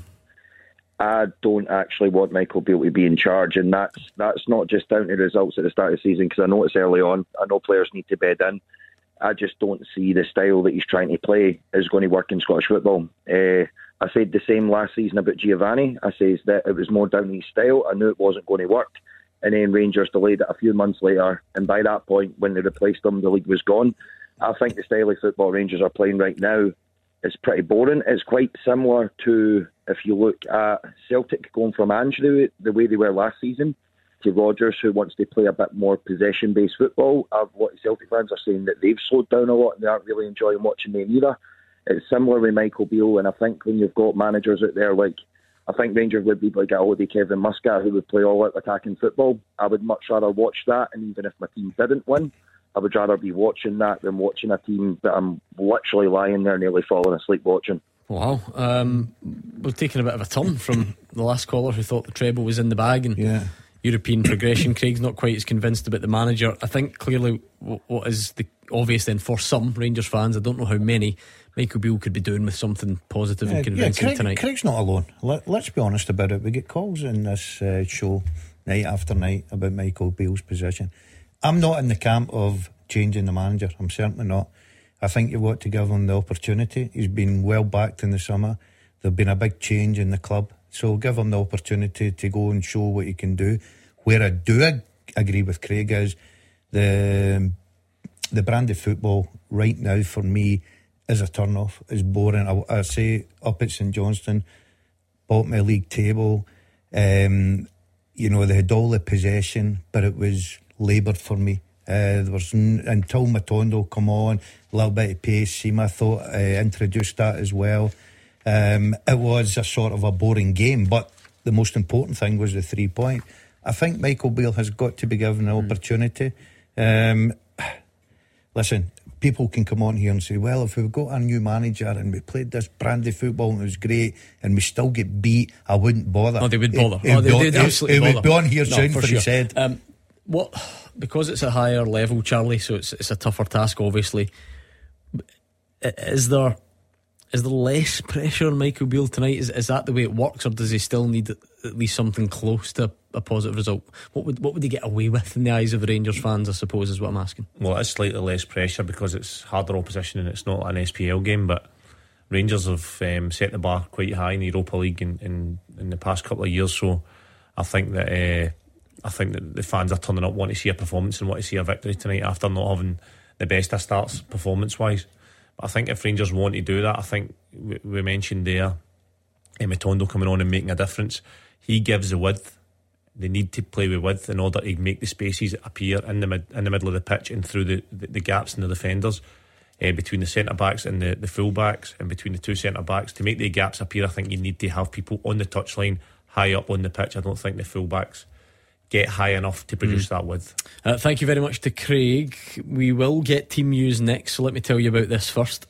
S10: I don't actually want Michael Beale to be in charge, and that's that's not just down to results at the start of the season, because I know it's early on. I know players need to bed in. I just don't see the style that he's trying to play is going to work in Scottish football. Uh, I said the same last season about Giovanni. I says that it was more down to his style. I knew it wasn't going to work, and then Rangers delayed it a few months later, and by that point, when they replaced him, the league was gone. I think the style of football Rangers are playing right now is pretty boring. It's quite similar to, if you look at Celtic going from Andrew, the way they were last season, to Rodgers, who wants to play a bit more possession-based football. A lot of Celtic fans are saying that they've slowed down a lot and they aren't really enjoying watching them either. It's similar with Michael Beale, and I think when you've got managers out there like, I think Rangers would be like a Ollie Kevin Muscat, who would play all-out attacking football. I would much rather watch that, and even if my team didn't win, I would rather be watching that than watching a team that I'm literally lying there nearly falling asleep watching.
S2: Wow. Um, we're taking a bit of a turn from the last caller who thought the treble was in the bag and
S3: yeah.
S2: European progression. Craig's not quite as convinced about the manager. I think clearly what is the obvious then for some Rangers fans, I don't know how many, Michael Beale could be doing with something positive
S3: yeah,
S2: and convincing
S3: yeah, Craig,
S2: tonight.
S3: Craig's not alone. Let, let's be honest about it. We get calls in this uh, show night after night about Michael Beale's position. I'm not in the camp of changing the manager. I'm certainly not. I think you've got to give him the opportunity. He's been well backed in the summer. There's been a big change in the club, so give him the opportunity to go and show what he can do. Where I do ag- agree with Craig is the the brand of football right now for me is a turn off. It's boring. I, I say up at St Johnstone, bottom of the league table, um, you know, they had all the possession, but it was laboured for me. Uh, there was n- until Matondo come on, a little bit of pace. Seema thought uh, introduced that as well. Um, it was a sort of a boring game, but the most important thing was the three point. I think Michael Beale has got to be given an opportunity. Um, listen, people can come on here and say, well, if we've got a new manager and we played this brandy football and it was great and we still get beat, I wouldn't bother.
S2: Oh, they would bother.
S3: It,
S2: oh,
S3: it,
S2: they,
S3: it,
S2: they'd absolutely
S3: it
S2: bother.
S3: would be on here
S2: no,
S3: soon
S2: for
S3: for
S2: sure.
S3: his head.
S2: Um, what, because it's a higher level, Charlie, so it's it's a tougher task, obviously. Is there is there less pressure on Michael Beale tonight? Is is that the way it works, or does he still need at least something close to a positive result? What would what would he get away with in the eyes of the Rangers fans, I suppose, is what I'm asking.
S4: Well, it's slightly less pressure because it's harder opposition and it's not an S P L game, but Rangers have um, set the bar quite high in the Europa League in, in, in the past couple of years, so I think that uh, I think that the fans are turning up, want to see a performance and want to see a victory tonight after not having the best of starts performance wise. But I think if Rangers want to do that, I think we, we mentioned there Matondo coming on and making a difference. He gives the width. They need to play with width in order to make the spaces appear in the mid, in the middle of the pitch and through the, the, the gaps in the defenders, uh, between the centre backs and the, the full backs, and between the two centre backs. To make the gaps appear, I think you need to have people on the touchline, high up on the pitch. I don't think the full backs get high enough to produce mm. that width. Uh,
S2: thank you very much to Craig. We will get team news next, so let me tell you about this first.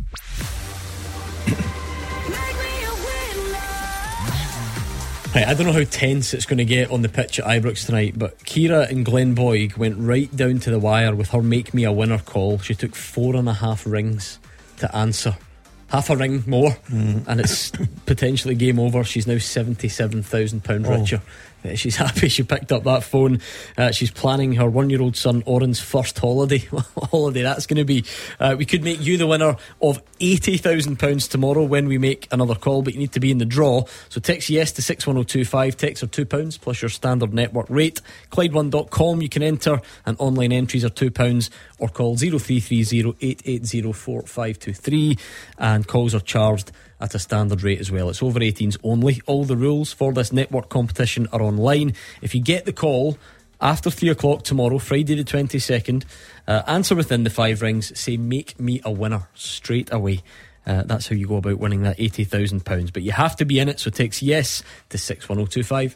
S2: Right, I don't know how tense it's going to get on the pitch at Ibrox tonight, but Ciara in Glenboig went right down to the wire with her make me a winner call. She took four and a half rings to answer. Half a ring more, mm. and it's potentially game over. She's now seventy-seven thousand pounds oh. richer. Uh, she's happy she picked up that phone. Uh, she's planning her one-year-old son Oren's first holiday. holiday that's going to be. Uh, we could make you the winner of eighty thousand pounds tomorrow when we make another call, but you need to be in the draw. So text yes to six one oh two five. Texts are two pounds plus your standard network rate. Clyde one dot com you can enter, and online entries are two pounds, or call oh three three oh eight eight oh four five two three, and calls are charged at a standard rate as well. It's over eighteens only. All the rules for this network competition are online. If you get the call, After three o'clock tomorrow, Friday the twenty-second, uh, answer within the five rings, say make me a winner straight away. Uh, that's how you go about winning that eighty thousand pounds. But you have to be in it, so text yes to six one oh two five.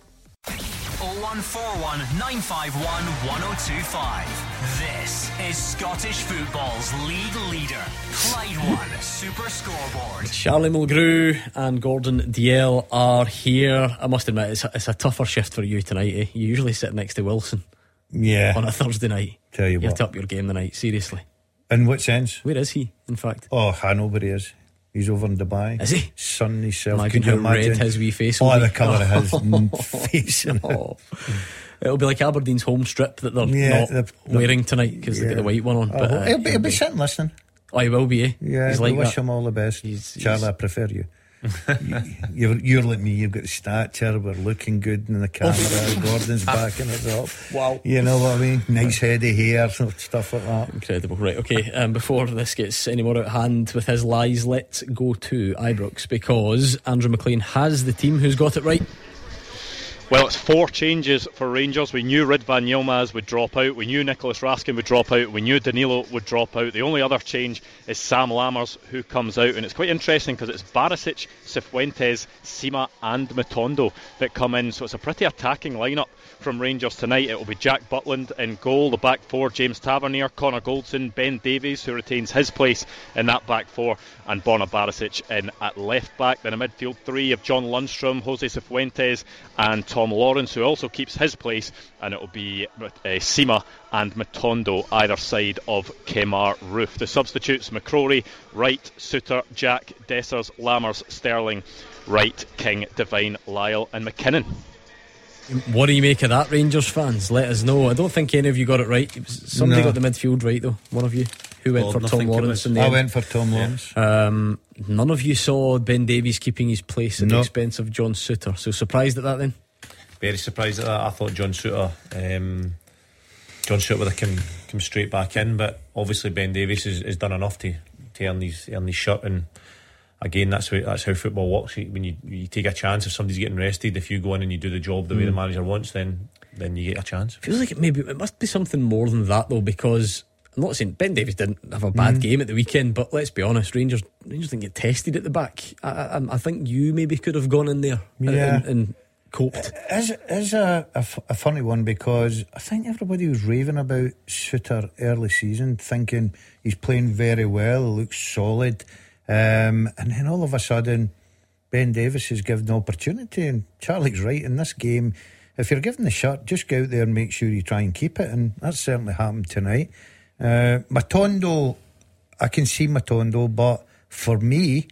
S1: oh one four one, nine five one, one oh two five. This is Scottish football's league leader, Clyde One Super Scoreboard.
S2: Charlie Mulgrew and Gordon Dalziel are here. I must admit, it's a, it's a tougher shift for you tonight, eh? You usually sit next to Wilson.
S3: Yeah.
S2: On a Thursday night.
S3: Tell you,
S2: you
S3: what.
S2: have to up your game tonight, seriously.
S3: In what sense?
S2: Where is he, in fact?
S3: Oh, I know where he is. He's over in Dubai.
S2: Is he?
S3: Sun himself.
S2: Imagine
S3: Could you
S2: how
S3: imagine
S2: red his wee face
S3: Oh,
S2: will
S3: the
S2: be.
S3: colour of his face.
S2: Oh. It'll be like Aberdeen's home strip that they're
S3: Yeah,
S2: not
S3: they're- they're-
S2: wearing tonight because
S3: yeah.
S2: they get the white one on.
S3: Oh,
S2: But, uh,
S3: he'll, be, he'll be sitting listening.
S2: Oh, he will be, eh?
S3: Yeah,
S2: he's
S3: we
S2: like
S3: wish
S2: that.
S3: him all the best.
S2: He's-
S3: Charlie,
S2: he's-
S3: I prefer you. you you're, you're like me, you've got the stature, we're looking good in the camera. Gordon's back in it up.
S2: Wow.
S3: You know what I mean? Nice heady hair, stuff like that.
S2: Incredible. Right, okay, um, before this gets any more out of hand with his lies, let's go to Ibrox, because Andrew McLean has the team who's got it right.
S5: Well, it's four changes for Rangers. We knew Ridvan Yilmaz would drop out. We knew Nicholas Raskin would drop out. We knew Danilo would drop out. The only other change is Sam Lammers, who comes out. And it's quite interesting because it's Barisic, Cifuentes, Sima and Matondo that come in. So it's a pretty attacking lineup from Rangers tonight. It will be Jack Butland in goal. The back four, James Tavernier, Connor Goldson, Ben Davies, who retains his place in that back four, and Borna Barisic in at left back. Then a midfield three of John Lundstrom, Jose Cifuentes and Tom Lawrence, who also keeps his place, and it will be uh, Sima and Matondo either side of Kemar Roof. The substitutes: McCrory, Wright, Suter, Jack, Dessers, Lammers, Sterling, Wright, King, Devine, Lyle and McKinnon.
S2: What do you make of that, Rangers fans? Let us know. I don't think any of you got it right. It was, somebody
S3: No.
S2: got the midfield right, though. One of you. Who went
S4: Gordon,
S2: for
S4: I
S2: Tom
S4: think it
S2: Lawrence
S4: was.
S2: in the
S3: I
S2: end?
S3: went for Tom Lawrence.
S2: Um, none of you saw Ben Davies keeping his place at
S3: No.
S2: the expense of John Suter. So surprised at that then?
S4: Very surprised at that. I thought John Suter um, John Suter would have come, come straight back in, but obviously Ben Davies has, has done enough to, to earn his, earn his shirt. And again, that's how, that's how football works. When you, you take a chance, if somebody's getting rested, if you go in and you do the job the way
S2: Mm.
S4: the manager wants, then then you get a chance.
S2: Feels like it maybe it must be something more than that though, because I'm not saying Ben Davies didn't have a bad
S3: Mm.
S2: game at the weekend, but let's be honest, Rangers Rangers didn't get tested at the back. I, I, I think you maybe could have gone in there and,
S3: Yeah.
S2: and, and coped.
S3: Is is a, a, f- a funny one, because I think everybody was raving about Suter early season, thinking he's playing very well, looks solid, um, and then all of a sudden Ben Davies is given the opportunity, and Charlie's right. In this game, if you're given the shirt, just go out there and make sure you try and keep it, and that's certainly happened tonight. uh, Matondo, I can see Matondo, but for me,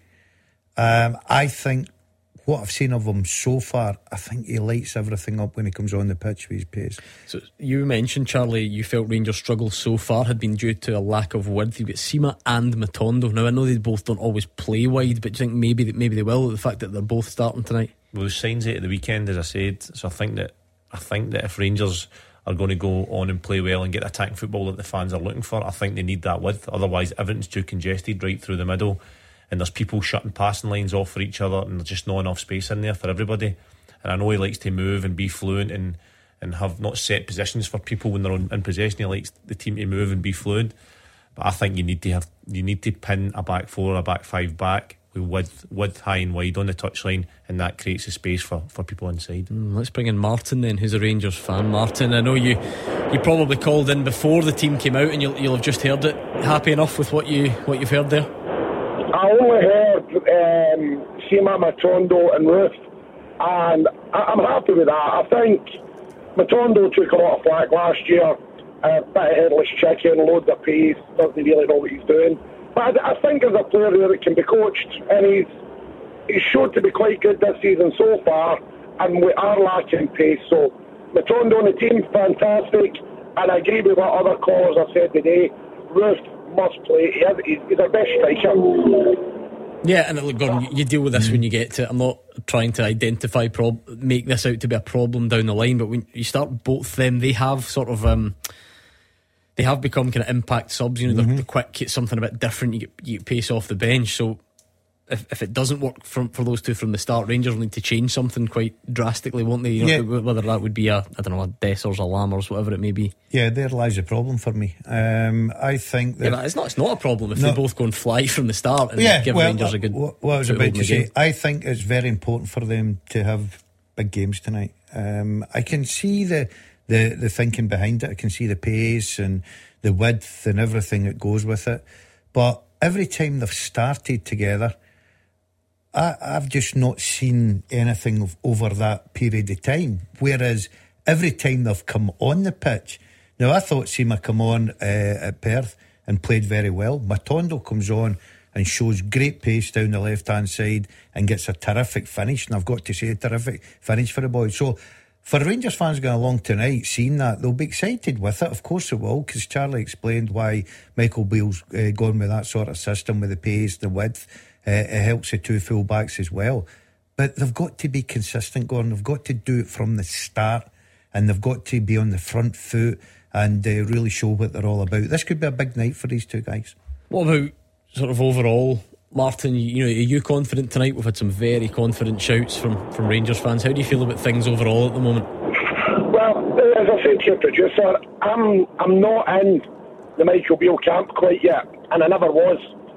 S3: um, I think what I've seen of him so far, I think he lights everything up when he comes on the pitch with his pace.
S2: So you mentioned, Charlie, you felt Rangers' struggle so far had been due to a lack of width. You've got Sima and Matondo. Now I know they both don't always play wide, but do you think maybe that maybe they will, the fact that they're both starting tonight?
S4: Well, the signs it at the weekend, as I said. So I think that I think that if Rangers are going to go on and play well and get the attacking football that the fans are looking for, I think they need that width. Otherwise, everything's too congested right through the middle, and there's people shutting passing lines off for each other, and there's just not enough space in there for everybody. And I know he likes to move and be fluent and and have not set positions for people when they're on, in possession. He likes the team to move and be fluent. But I think you need to have you need to pin a back four or a back five back with width, width high and wide on the touchline, and that creates a space for, for people inside.
S2: Mm, let's bring in Martin then, who's a Rangers fan. Martin, I know you you probably called in before the team came out, and you'll you'll have just heard it. Happy enough with what you what you've heard there?
S11: I only heard um, Sima, Matondo and Ruth, and I, I'm happy with that. I think Matondo took a lot of flack last year, a bit of headless chicken, loads of pace, doesn't really know what he's doing. But I, I think as a player there that can be coached, and he's he's showed to be quite good this season so far, and we are lacking pace. So Matondo on the team, fantastic, and I agree with what other callers have said today. Ruth must play. He has, he's, he's our best striker.
S2: Yeah, and look, Gordon, you deal with this when you get to it. I'm not trying to identify, prob- make this out to be a problem down the line, but when you start both them, they have sort of, um, they have become kind of impact subs. You know, they're,
S3: Mhm.
S2: they're quick, it's something a bit different. You get, you get pace off the bench. So if, if it doesn't work from, for those two from the start, Rangers will need to change something quite drastically, won't they? You know,
S3: Yeah.
S2: whether that would be a, I don't know, a Dessers, a Lammers, whatever it may be.
S3: Yeah, there lies the problem for me. Um, I think that
S2: Yeah, but it's not. It's not a problem if
S3: No.
S2: they both go and fly from the start and
S3: yeah,
S2: give
S3: well,
S2: Rangers a good.
S3: What, what I was
S2: foothold
S3: about
S2: in
S3: to
S2: the
S3: say,
S2: game.
S3: I think it's very important for them to have big games tonight. Um, I can see the, the the thinking behind it. I can see the pace and the width and everything that goes with it. But every time they've started together, I, I've just not seen anything of, over that period of time. Whereas every time they've come on the pitch, now I thought Sima come on uh, at Perth and played very well. Matondo comes on and shows great pace down the left hand side and gets a terrific finish. And I've got to say, a terrific finish for the boys. So for Rangers fans going along tonight, seeing that, they'll be excited with it. Of course they will, because Charlie explained why Michael Beale's uh, gone with that sort of system, with the pace, the width. Uh, it helps the two full backs as well. But they've got to be consistent, Gordon. They've got to do it from the start, and they've got to be on the front foot and uh, really show what they're all about. This could be a big night for these two guys.
S2: What about sort of overall, Martin? You know, are you confident tonight? We've had some very confident shouts from, from Rangers fans. How do you feel about things overall at the moment?
S11: Well, as I said to your producer, I'm I'm not in the Michael Beale camp quite yet, and I never was.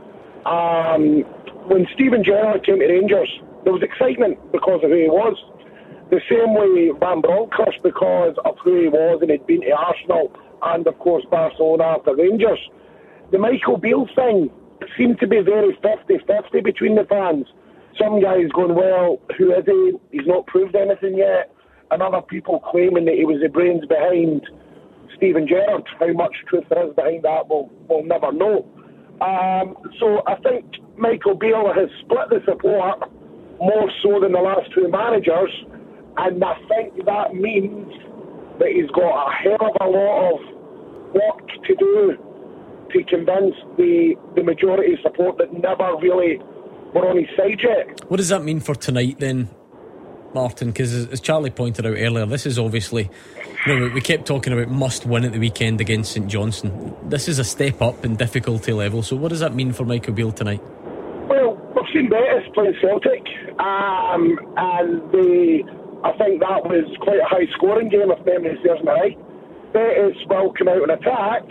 S11: Um, when Steven Gerrard came to Rangers, there was excitement because of who he was. The same way Van Bronckhorst, because of who he was, and he'd been to Arsenal and of course Barcelona after Rangers. The Michael Beale thing seemed to be very fifty-fifty between the fans. Some guys going, well, who is he? He's not proved anything yet. And other people claiming that he was the brains behind Steven Gerrard. How much truth there is behind that, we'll, we'll never know. Um, so I think Michael Beale has split the support more so than the last two managers, and I think that means that he's got a hell of a lot of work to do to convince the, the majority support that never really were on his side yet.
S2: What does that mean for tonight then, Martin? Because as, as Charlie pointed out earlier, this is obviously, you know, we kept talking about must win at the weekend against St Johnstone. This is a step up in difficulty level. So what does that mean for Michael Beale tonight?
S11: Well, we've seen Betis playing Celtic, um, and they, I think that was quite a high scoring game if memory serves me right. Betis will come out and attack.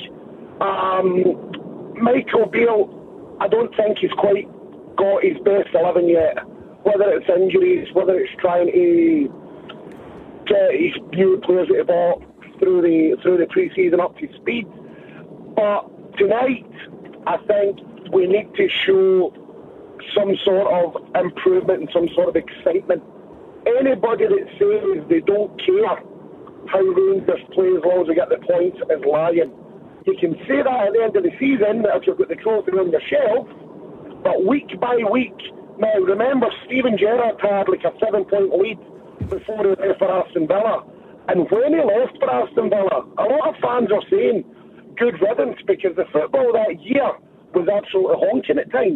S11: Um, Michael Beale, I don't think he's quite got his best eleven yet. Whether it's injuries, whether it's trying to get his new players that he bought through the through the pre-season up to speed. But tonight, I think we need to show some sort of improvement and some sort of excitement. Anybody that says they don't care how Rangers play as long as they get the points is lying. You can say that at the end of the season if you've got the trophy on your shelf, but week by week. Now remember, Steven Gerrard had like a seven point lead before he left for Aston Villa, and when he left for Aston Villa, a lot of fans are saying good riddance, because the football that year was absolutely honking at times.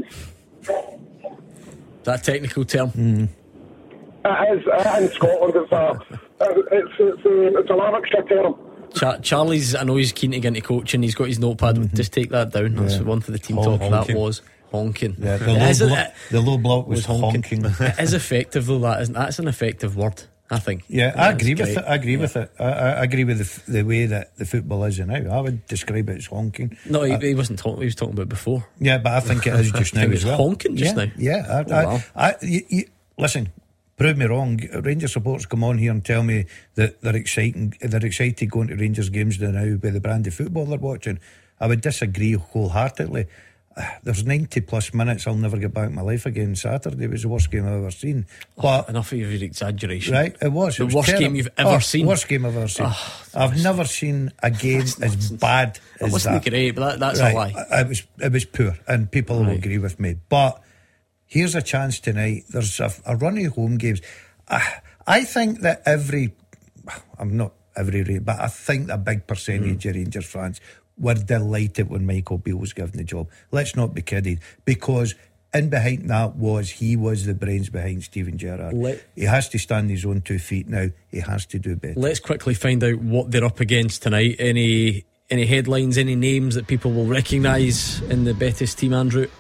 S2: That technical term?
S3: Mm.
S11: It is, uh, in Scotland it's a, it's, it's a, it's a Lanarkshire term.
S2: Char- Charlie's, I know he's keen to get into coaching. He's got his notepad.
S3: Mm-hmm.
S2: Just take that down. That's
S3: Yeah.
S2: one for the team
S3: Hon-
S2: talk. That
S3: honking.
S2: was honking.
S3: Yeah, the,
S2: It
S3: low
S2: is a-
S3: blo- the low block was,
S2: was honking.
S3: honking.
S2: It is effective though. That isn't. That's an effective word, I think.
S3: Yeah, I
S2: That's
S3: agree with
S2: great.
S3: it. I agree
S2: Yeah.
S3: with it. I, I agree with the, f- the way that the football is now. I would describe it as honking.
S2: No, he,
S3: Uh,
S2: he wasn't talking. He was talking about before.
S3: Yeah, but I think it is just
S2: I
S3: now
S2: think
S3: as
S2: it was
S3: well.
S2: honking just
S3: yeah,
S2: now.
S3: Yeah, I,
S2: Oh,
S3: I,
S2: wow.
S3: I, you, you, listen. Prove me wrong. Rangers supporters come on here and tell me that they're exciting. They're excited going to Rangers games now by the brand of football they're watching. I would disagree wholeheartedly. There's ninety plus minutes I'll never get back in my life again. Saturday it was the worst game I've ever seen. But
S2: Oh, enough of your exaggeration.
S3: right, it was
S2: The
S3: it was
S2: worst
S3: terrible.
S2: game you've ever
S3: Oh,
S2: seen.
S3: Worst game I've ever seen.
S2: Oh,
S3: I've never seen a game as bad
S2: It
S3: as
S2: wasn't
S3: that.
S2: great, but that, that's
S3: Right,
S2: a lie.
S3: I- It was it was poor, and people will
S2: Right.
S3: agree with me. But here's a chance tonight. There's a, a run of home games. I, I think that every, I'm not every rate, but I think a big percentage
S2: Hmm.
S3: of Rangers fans were delighted when Michael Beale was given the job. Let's not be kidded, because in behind that was he was the brains behind Steven Gerrard.
S2: Let-
S3: he has to stand his own two feet now. He has to do better.
S2: Let's quickly find out what they're up against tonight. Any any headlines, any names that people will recognise in the Betis team, Andrew?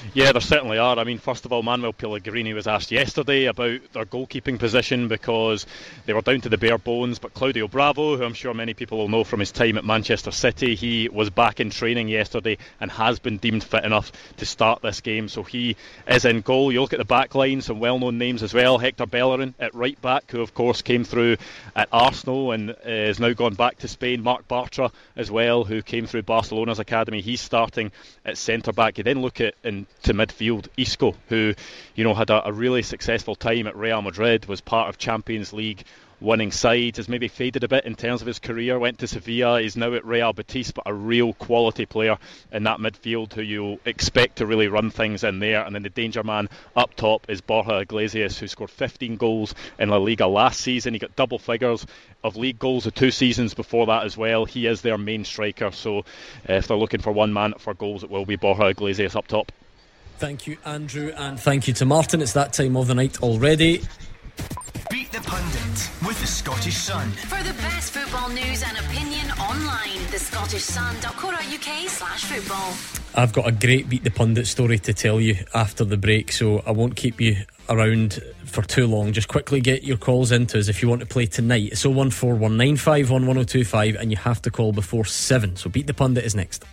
S5: Yeah, there certainly are. I mean, first of all, Manuel Pellegrini was asked yesterday about their goalkeeping position because they were down to the bare bones, but Claudio Bravo, who I'm sure many people will know from his time at Manchester City, he was back in training yesterday and has been deemed fit enough to start this game, so he is in goal. You look at the back line, some well-known names as well. Hector Bellerin at right back, who of course came through at Arsenal and uh, has now gone back to Spain. Marc Bartra as well, who came through Barcelona's academy. He's starting at centre back. You then look at into midfield Isco, who you know had a, a really successful time at Real Madrid, was part of Champions League winning sides, has maybe faded a bit in terms of his career, went to Sevilla, is now at Real Betis, but a real quality player in that midfield who you expect to really run things in there. And then the danger man up top is Borja Iglesias, who scored fifteen goals in La Liga last season. He got double figures of league goals the two seasons before that as well. He is their main striker, so uh, if they're looking for one man for goals, it will be Borja Iglesias up top.
S2: Thank you, Andrew, and thank you to Martin. It's that time of the night already.
S1: Beat the Pundit with the Scottish Sun.
S12: For the best football news and opinion online, the scottish sun dot co dot uk slash football.
S2: I've got a great Beat the Pundit story to tell you after the break, so I won't keep you around for too long. Just quickly get your calls into us if you want to play tonight. It's oh one four one nine five one one oh two five and you have to call before seven. So Beat the Pundit is next.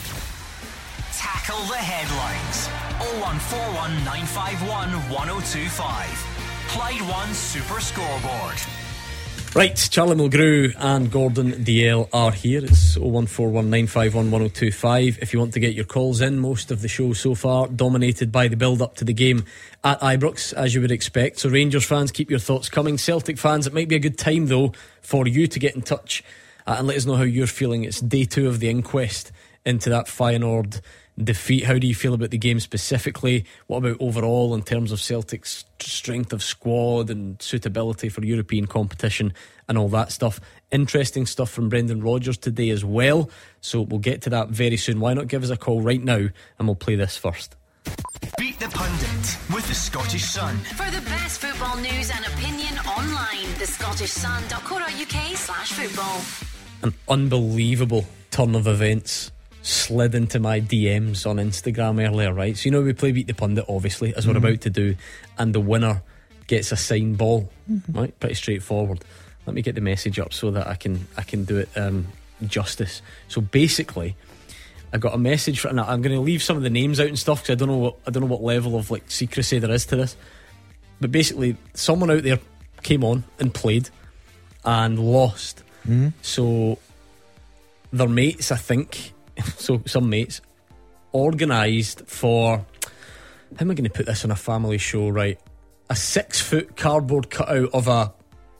S1: Tackle the headlines. oh one four one nine five one one oh two five. Clyde One Super Scoreboard.
S2: Right, Charlie Mulgrew and Gordon Dalziel are here. It's oh one four one nine five one one oh two five. If you want to get your calls in, most of the show so far dominated by the build-up to the game at Ibrox, as you would expect. So Rangers fans, keep your thoughts coming. Celtic fans, it might be a good time though for you to get in touch uh, and let us know how you're feeling. It's day two of the inquest into that Feyenoord defeat. How do you feel about the game specifically? What about overall in terms of Celtic's strength of squad and suitability for European competition and all that stuff? Interesting stuff from Brendan Rodgers today as well, so we'll get to that very soon. Why not give us a call right now and we'll play this first.
S1: Beat the Pundit with the Scottish Sun.
S12: For the best football news and opinion online, the scottish sun dot co dot uk slash football.
S2: An unbelievable turn of events slid into my D Ms on Instagram earlier, right? So you know we play Beat the Pundit, obviously, as we're mm-hmm. about to do, and the winner gets a signed ball, mm-hmm. right? Pretty straightforward. Let me get the message up so that I can I can do it um, justice. So basically, I got a message for, and I'm going to leave some of the names out and stuff because I don't know what I don't know what level of like secrecy there is to this. But basically, someone out there came on and played and lost. Mm-hmm. So their mates, I think. So some mates organised for, how am I going to put this on a family show, right? A six foot cardboard cutout of a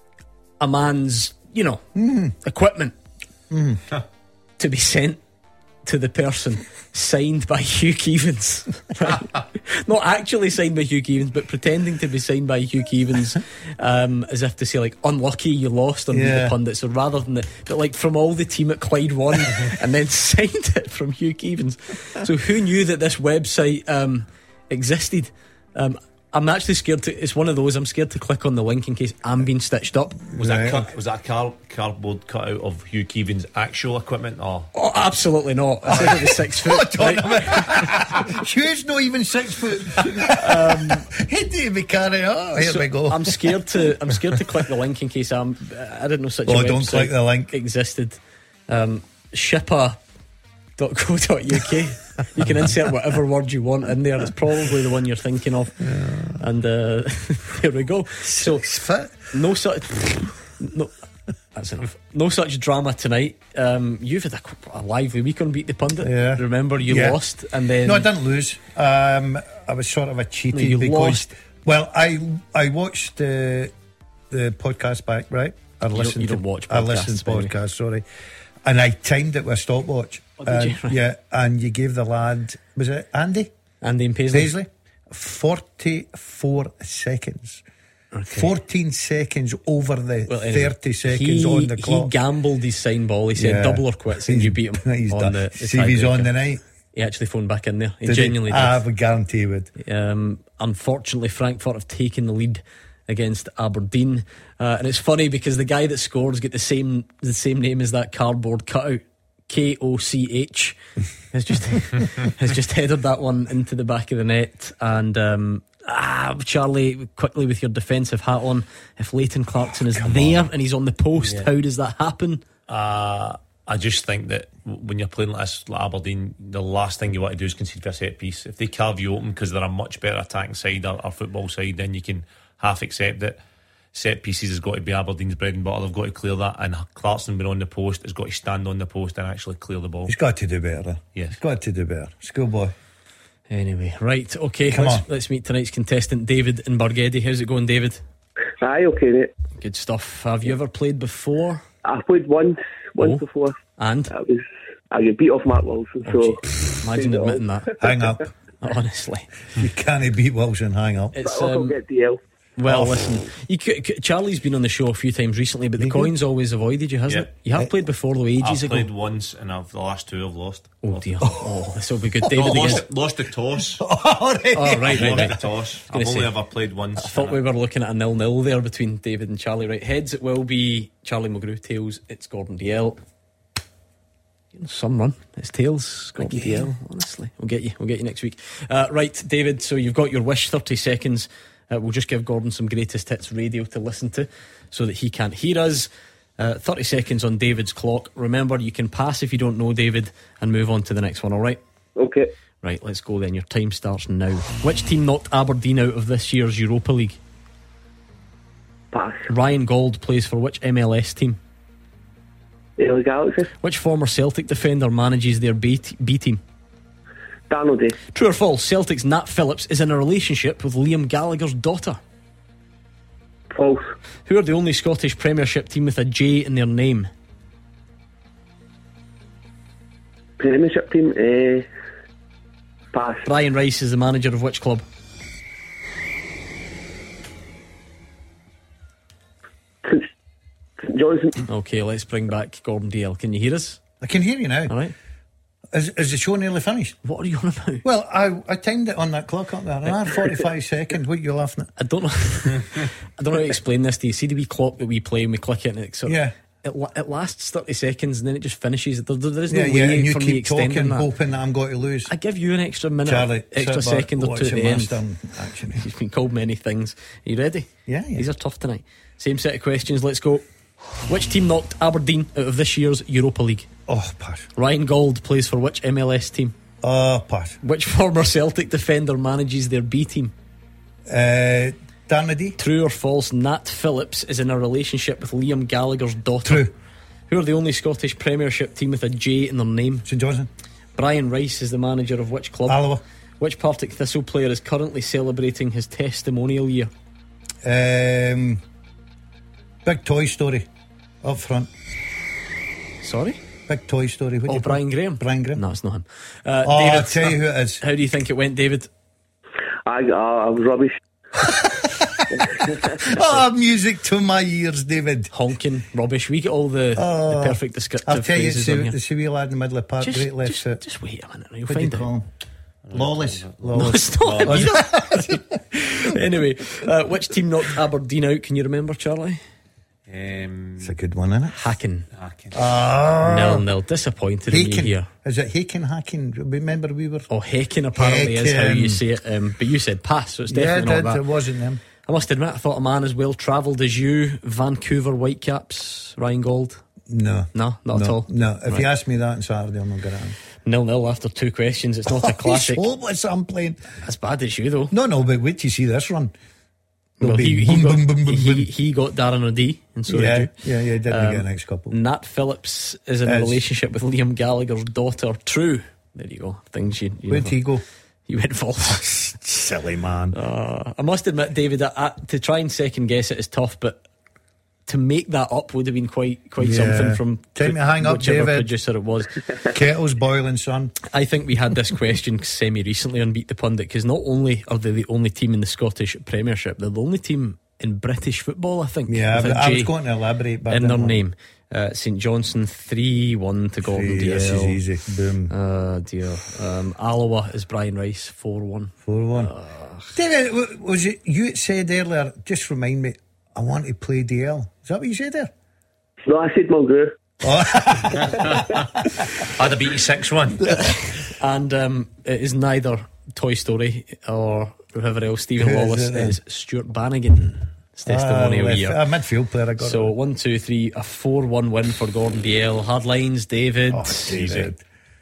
S2: a man's, you know, mm. equipment mm. to be sent to the person, signed by Hugh Keevins. Right? Not actually signed by Hugh Keevins, but pretending to be signed by Hugh Keevins, um, as if to say, like, unlucky you lost on yeah. the pundit. So rather than the, but like from all the team at Clyde One, and then signed it from Hugh Keevins. So who knew that this website um, existed? Um, I'm actually scared to. It's one of those. I'm scared to click on the link in case I'm being stitched up.
S4: Was right. that cut, was that a car, cardboard cutout of Hugh Keevins' actual equipment? Or?
S2: Oh, absolutely not. I said it was six foot.
S3: Right? Hugh's not even six foot. um, He'd be carrying. Oh, here so we go.
S2: I'm scared to. I'm scared to click the link in case I'm. I didn't know such
S3: oh,
S2: a website
S3: don't click the link.
S2: Existed. Um, shipper dot co dot uk. You can insert whatever word you want in there. It's probably the one you're thinking of. Yeah. And uh, there we go. So
S3: fit.
S2: No such. No, that's enough. No such drama tonight. Um, you've had a, a lively week on Beat the Pundit. Yeah. Remember, you yeah. lost, and then
S3: no, I didn't lose. Um, I was sort of a cheated no, you because
S2: lost.
S3: Well, I I watched the the podcast back, right? I listened.
S2: You don't, you don't
S3: to,
S2: watch podcasts.
S3: I listened to podcasts. Sorry, and I timed it with a stopwatch.
S2: Oh, did you?
S3: Uh, yeah, and you gave the lad, was it Andy?
S2: Andy and Paisley.
S3: Paisley, forty-four seconds. Okay. fourteen seconds over the well, anyway, thirty seconds
S2: he,
S3: on the clock.
S2: He gambled his sign ball. He said yeah. double or quits, and you beat him.
S3: He's
S2: on
S3: done.
S2: the,
S3: See if he's on the night.
S2: He actually phoned back in there. He
S3: did
S2: genuinely
S3: he?
S2: did.
S3: I would guarantee he would.
S2: Um, unfortunately, Frankfurt have taken the lead against Aberdeen, uh, and it's funny because the guy that scored has got the same the same name as that cardboard cutout. K O C H has just has just headed that one into the back of the net. And um, ah, Charlie, quickly with your defensive hat on, if Leighton Clarkson is
S4: Come
S2: there
S4: on.
S2: and he's on the post,
S4: Yeah.
S2: how does that happen?
S4: Uh, I just think that when you're playing like this, like Aberdeen, the last thing you want to do is concede for a set piece. If they carve you open because they're a much better attacking side or, or football side, then you can half accept that set pieces has got to be Aberdeen's bread and butter. They've got to clear that, and Clarkson being on the post has got to stand on the post and actually clear the ball.
S3: He's got to do better.
S4: Yes.
S3: He's got to do better. Schoolboy.
S2: Anyway, right, okay,
S3: Come
S2: let's,
S3: on.
S2: let's meet tonight's contestant, David in Bargedi. How's it going, David?
S13: Aye, okay, mate.
S2: Good stuff. Have you ever played before?
S13: I played once, once
S2: Oh.
S13: before.
S2: And?
S13: That was, I got beat off Mark Wilson, so...
S2: Imagine admitting that.
S3: Hang up.
S2: Honestly.
S3: You can't beat Wilson, hang up.
S2: It's,
S13: But I'll
S2: um,
S13: get D L.
S2: Well,
S3: Oh.
S2: listen, you c- c- Charlie's been on the show a few times recently, but the coin's always avoided you, hasn't
S4: Yeah.
S2: it? You have played before, though, ages
S4: I've
S2: ago.
S4: played once, and I've, the last two I've lost.
S2: Oh dear. Oh, this will be good.
S4: No,
S2: David again.
S4: lost, lost the toss.
S3: Oh, right.
S2: Oh, right, right,
S4: lost
S2: right.
S4: the toss.
S2: gonna
S4: I've only
S2: say,
S4: ever played once.
S2: I thought we were looking at a nil-nil there between David and Charlie. Right, heads it will be Charlie Mulgrew. Tails, it's Gordon Dalziel. Getting some run. It's tails, Gordon Dalziel. Honestly, we'll get you. We'll get you next week. Uh, right, David. So you've got your wish. Thirty seconds. Uh, we'll just give Gordon some greatest hits radio to listen to, so that he can't hear us. Uh, thirty seconds on David's clock. Remember, you can pass if you don't know David, and move on to the next one. All right.
S13: Okay.
S2: Right, let's go then. Your time starts now. Which team knocked Aberdeen out of this year's Europa League?
S13: Pass.
S2: Ryan Gold plays for which M L S team?
S13: L A Galaxy.
S2: Which former Celtic defender manages their B, t- B team?
S13: Dan O'Day.
S2: True or false? Celtic's Nat Phillips is in a relationship with Liam Gallagher's daughter.
S13: False.
S2: Who are the only Scottish Premiership team with a J in their name?
S13: Premiership team. Uh, pass.
S2: Brian Rice is the manager of which club?
S13: St Johnson.
S2: Okay, let's bring back Gordon Dalziel. Can you hear us?
S3: I can hear you now.
S2: All right.
S3: Is, is the show nearly finished?
S2: What are you on about?
S3: Well, I, I timed it on that clock up there. An hour forty-five seconds. What are you laughing at?
S2: I don't know. I don't know how to explain this to you. See the wee clock that we play and we click it and it sort of,
S3: Yeah.
S2: it, la- it lasts thirty seconds and then it just finishes. There, there, there is no
S3: Yeah, yeah,
S2: way
S3: and you
S2: for me
S3: keep
S2: extending
S3: talking,
S2: that.
S3: hoping that I'm going to lose.
S2: I give you an extra minute,
S3: Charlie,
S2: extra
S3: sit back,
S2: second or
S3: watch
S2: two at
S3: the
S2: the end.
S3: master action.
S2: You've been called many things. Are you ready?
S3: Yeah, yeah.
S2: These are tough tonight. Same set of questions. Let's go. Which team knocked Aberdeen out of this year's Europa League?
S3: Oh, pass.
S2: Ryan Gold plays for which M L S team?
S3: Oh, pass.
S2: Which former Celtic defender manages their B team?
S3: Uh, Darnady.
S2: True or false? Nat Phillips is in a relationship with Liam Gallagher's daughter.
S3: True.
S2: Who are the only Scottish Premiership team with a J in their name?
S3: St Johnson.
S2: Brian Rice is the manager of which club?
S3: Alloa.
S2: Which Partick Thistle player is currently celebrating his testimonial year?
S3: Um, Big Toy Story. Up front.
S2: Sorry?
S3: Big Toy Story. What do
S2: Oh,
S3: you call
S2: Brian
S3: it?
S2: Graham.
S3: Brian Graham.
S2: No, it's not him. Uh,
S3: Oh,
S2: David,
S3: I'll tell you who it is.
S2: How do you think it went, David?
S13: I, I, I was rubbish.
S3: Oh, music to my ears, David.
S2: Honking, rubbish. We get all the,
S3: Oh,
S2: the perfect descriptive
S3: I'll tell you,
S2: phrases
S3: it's
S2: on
S3: the,
S2: here.
S3: the Seawee lad in the middle of the park.
S2: Just,
S3: Great left
S2: just,
S3: foot.
S2: just wait a minute. You'll
S3: What do you
S2: find
S3: call
S2: out.
S3: him? Lawless.
S2: No,
S3: Lawless.
S2: it's not him
S3: Lawless.
S2: either. Anyway, uh, which team knocked Aberdeen out? Can you remember, Charlie?
S4: Um,
S3: It's a good one, isn't it?
S2: Hacken.
S3: Ah.
S2: Nil nil. Disappointed in you
S3: Haken.
S2: here.
S3: Is it Haken Hacking? Remember we were.
S2: Oh, Haken apparently is how you
S3: Haken.
S2: say it. Um, but you said pass, so it's
S3: Yeah,
S2: definitely
S3: it did.
S2: not
S3: It
S2: that.
S3: wasn't them.
S2: I must admit, I thought a man as well travelled as you, Vancouver Whitecaps, Ryan Gold.
S3: No.
S2: No, not
S3: no,
S2: at all.
S3: No. If
S2: Right.
S3: you ask me that on Saturday, I'm not going to.
S2: Nil nil after two questions. It's not a classic.
S3: He's hopeless, I'm playing.
S2: As bad as you, though.
S3: No, no, but wait till you see this run.
S2: Well,
S3: There'll
S2: he,
S3: be
S2: he,
S3: boom,
S2: got,
S3: boom, boom, boom,
S2: he,
S3: boom.
S2: he got Darren O'Dea, and so
S3: yeah,
S2: did you.
S3: yeah, yeah, didn't
S2: Um,
S3: get the next couple.
S2: Nat Phillips is in a
S3: Is.
S2: relationship with Liam Gallagher's daughter. True. There you go. Things you. you
S3: Where'd
S2: never-
S3: he go?
S2: He went false.
S3: Silly man.
S2: Uh, I must admit, David, I, I, to try and second guess it is tough, but to make that up would have been quite quite
S3: Yeah.
S2: something from
S3: Time to hang up,
S2: whichever
S3: David.
S2: producer it was.
S3: Kettle's boiling, son.
S2: I think we had this question semi recently on Beat the Pundit, because not only are they the only team in the Scottish Premiership, they're the only team in British football, I think.
S3: Yeah,
S2: with a
S3: but I
S2: J
S3: was going to elaborate, but I
S2: in their
S3: didn't want-
S2: name. Uh, St Johnson three one to Gordon
S3: Three, this is
S2: Dalziel.
S3: easy. Boom.
S2: Oh dear. Um, Alloa is Brian Rice four one.
S3: four one. David, w- was it you that said earlier, just remind me, I want to play D L? Is that what you said there?
S13: No, I said Mulgrew.
S4: I'd have beat you six one.
S2: And um, it is neither Toy Story or whoever else, Stephen
S3: Who is
S2: Wallace,
S3: it
S2: it
S3: then?
S2: is Stuart Bannigan. It's testimonial
S3: Ah, left-
S2: year.
S3: A midfield player, I got
S2: So
S3: it.
S2: one, two, three, a four one win for Gordon Dalziel. Hard lines, David.
S3: Oh, David.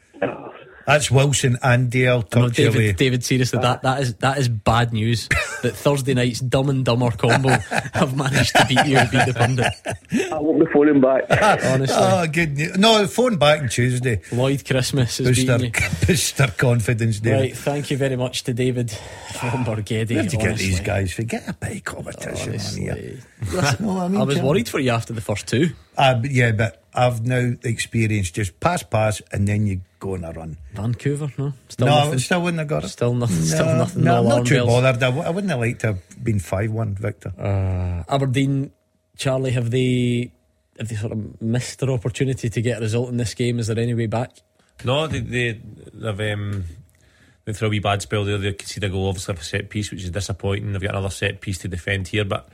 S3: That's Wilson and Dale.
S2: No,
S3: Tuck your
S2: David,
S3: way.
S2: David, seriously, that, that is that is bad news. That Thursday night's Dumb and Dumber combo have managed to beat you and beat the pundit.
S13: I won't be phoning back.
S2: Honestly.
S3: Oh, good news. No, phone back on Tuesday.
S2: Lloyd Christmas is
S3: Boost their,
S2: beating you.
S3: boost their confidence, David.
S2: Right, thank you very much to David from Bargedi.
S3: Where did you get
S2: honestly.
S3: these guys? Forget a big competition on
S2: Honestly.
S3: here.
S2: Listen,
S3: No, I mean,
S2: I was
S3: Charlie.
S2: worried for you after the first two.
S3: Uh, but yeah, but I've now experienced just pass, pass, and then you go on a run.
S2: Vancouver, no? Still
S3: no,
S2: nothing.
S3: still wouldn't have got it.
S2: Still nothing. Still
S3: no,
S2: nothing.
S3: No,
S2: no
S3: I'm not
S2: alarm
S3: too
S2: bells.
S3: bothered. I, w- I wouldn't have liked to have been five one, Victor.
S2: Uh, Aberdeen, Charlie, have they have they sort of missed their opportunity to get a result in this game? Is there any way back?
S4: No, they, they, they've um, went through a wee bad spell there. They conceded a goal, obviously, for a set piece, which is disappointing. They've got another set piece to defend here, but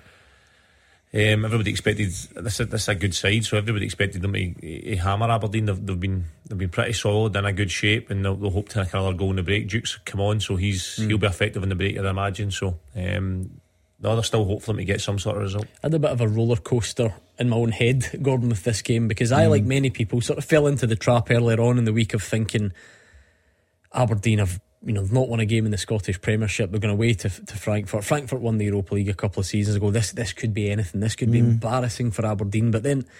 S4: um, everybody expected this. Is, this is a good side, so everybody expected them to, to hammer Aberdeen. They've, they've been they've been pretty solid, in a good shape, and they'll, they'll hope to nick another goal in the break. Duke's come on, so he's
S2: Mm.
S4: he'll be effective in the break, I'd imagine. So um, no, they're still hopeful to get some sort of result.
S2: I had a bit of a roller coaster in my own head, Gordon, with this game, because I, like many people, sort of fell into the trap earlier on in the week of thinking Aberdeen have, you know, not won a game in the Scottish Premiership. They're going away to to Frankfurt. Frankfurt won the Europa League a couple of seasons ago. This this could be anything. This could be embarrassing for Aberdeen. But then,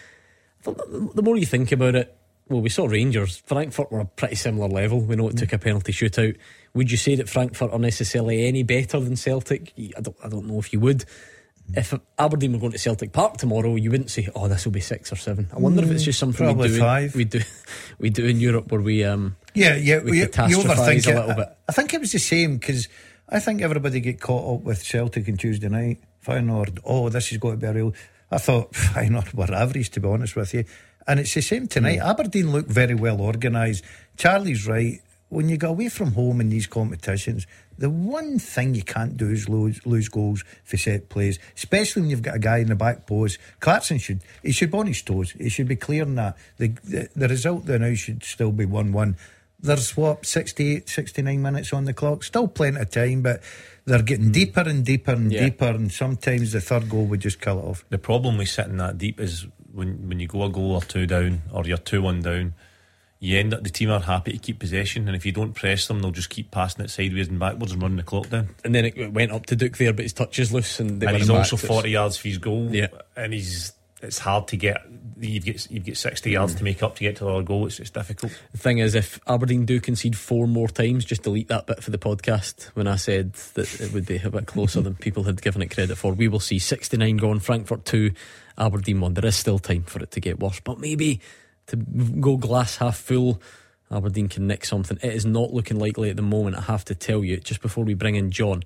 S2: the more you think about it, well, we saw Rangers. Frankfurt were a pretty similar level. We know it took a penalty shootout. Would you say that Frankfurt are necessarily any better than Celtic? I don't, I don't know if you would. If Aberdeen were going to Celtic Park tomorrow, you wouldn't say, "Oh, this will be six or seven." I wonder if it's just something we
S3: Probably
S2: do.
S3: five.
S2: We do, we do in Europe where we um
S3: Yeah, yeah,
S2: we
S3: we, you
S2: catastrophise
S3: overthink
S2: a
S3: it.
S2: little bit.
S3: I, I think it was the same because I think everybody get caught up with Celtic on Tuesday night. Feyenoord, oh, this has got to be a real. I thought Feyenoord were average, to be honest with you, and it's the same tonight.
S2: Mm.
S3: Aberdeen look very well organised. Charlie's right. When you go away from home in these competitions, the one thing you can't do is lose, lose goals for set plays, especially when you've got a guy in the back post. Clarkson should he should be on his toes. He should be clearing that. The, the, the result there now should still be one one. There's what, sixty-eight, sixty-nine minutes on the clock. Still plenty of time, but they're getting deeper and deeper and
S2: Yeah.
S3: deeper, and sometimes the third goal would just kill it off.
S4: The problem with sitting that deep is when when you go a goal or two down, or you're two one down, you end up, the team are happy to keep possession, and if you don't press them, they'll just keep passing it sideways and backwards and running the clock down.
S2: And then it went up to Duke there, but his touch is loose, and, they
S4: And
S2: win
S4: he's
S2: it back.
S4: also
S2: So it's-
S4: forty yards for his goal.
S2: Yeah.
S4: And he's it's hard to get. You've got you've got sixty yards to make up to get to the other goal. It's it's difficult.
S2: The thing is, if Aberdeen do concede four more times, just delete that bit for the podcast when I said that it would be a bit closer than people had given it credit for. We will see sixty-nine gone, Frankfurt two, Aberdeen one. There is still time for it to get worse, but maybe to go glass half full, Aberdeen can nick something. It is not looking likely at the moment, I have to tell you. Just before we bring in John,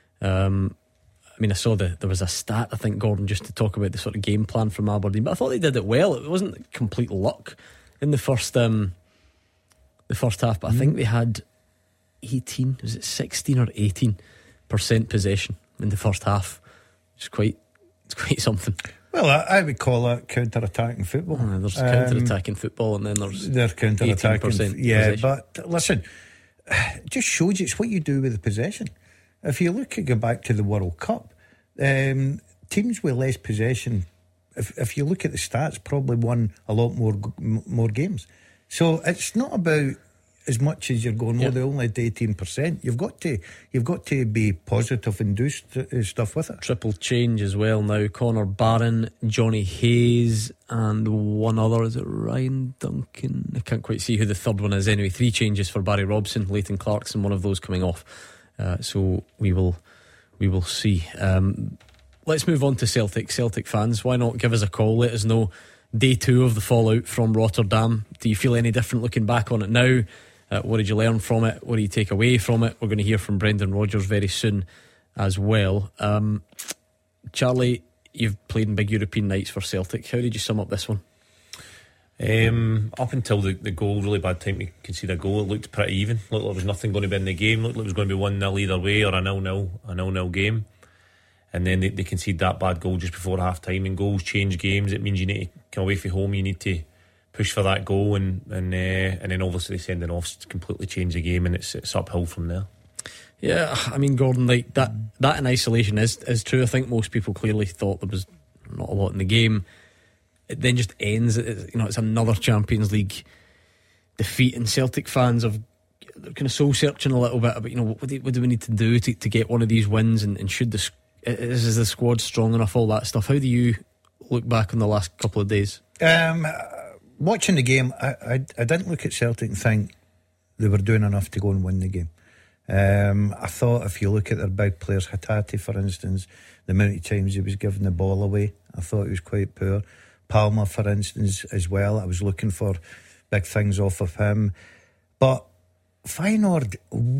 S2: um, I mean, I saw the, there was a stat, I think, Gordon, just to talk about the sort of game plan from Aberdeen, but I thought they did it well. It wasn't complete luck in the first um, the first half, but I think they had eighteen, was it sixteen or eighteen percent possession in the first half, which is quite, it's quite something.
S3: Well, I, I would call that counter-attacking football.
S2: Uh, there's
S3: Um,
S2: counter-attacking football, and then there's
S3: They're counter-attacking.
S2: eighteen percent
S3: Yeah,
S2: possession.
S3: but listen, it just shows you it's what you do with the possession. If you look at go back to the World Cup, um, teams with less possession, if if you look at the stats, probably won a lot more g- m- more games. So it's not about as much as you're going,
S2: Yeah.
S3: oh, they only did eighteen percent. You've got to you've got to be positive and do st- uh, stuff with it.
S2: triple change as well now. Connor Barron, Johnny Hayes, and one other. Is it Ryan Duncan? I can't quite see who the third one is. Anyway, three changes for Barry Robson, Leighton Clarkson, one of those coming off. Uh, so we will we will see. Um, let's move on to Celtic. Celtic fans, why not give us a call? Let us know day two of the fallout from Rotterdam. Do you feel any different looking back on it now? Uh, what did you learn from it? What do you take away from it? We're going to hear from Brendan Rodgers very soon as well. Um, Charlie, you've played in big European nights for Celtic. How did you sum up this one?
S4: Um, up until the, the goal, really bad time to concede a goal. It looked pretty even. Looked like there was nothing going to be in the game. Looked like it was going to be one nil either way, or a nil nil, a nil nil game. And then they, they concede that bad goal just before half time. And goals change games. It means you need to come away from home. You need to push for that goal, and and uh, and then obviously sending off completely changed the game, and it's it's uphill from there.
S2: Yeah, I mean, Gordon, like that that in isolation is is true. I think most people clearly thought there was not a lot in the game. It then just ends. It, you know, it's another Champions League defeat, and Celtic fans have they're kind of soul searching a little bit about, you know, what do, what do we need to do to, to get one of these wins, and, and should the is, is the squad strong enough, all that stuff. How do you look back on the last couple of days?
S3: Um, watching the game, I, I I didn't look at Celtic and think they were doing enough to go and win the game. Um, I thought if you look at their big players, Hatate for instance, the amount of times he was giving the ball away, I thought he was quite poor. Palmer for instance as well, I was looking for big things off of him. But Feyenoord,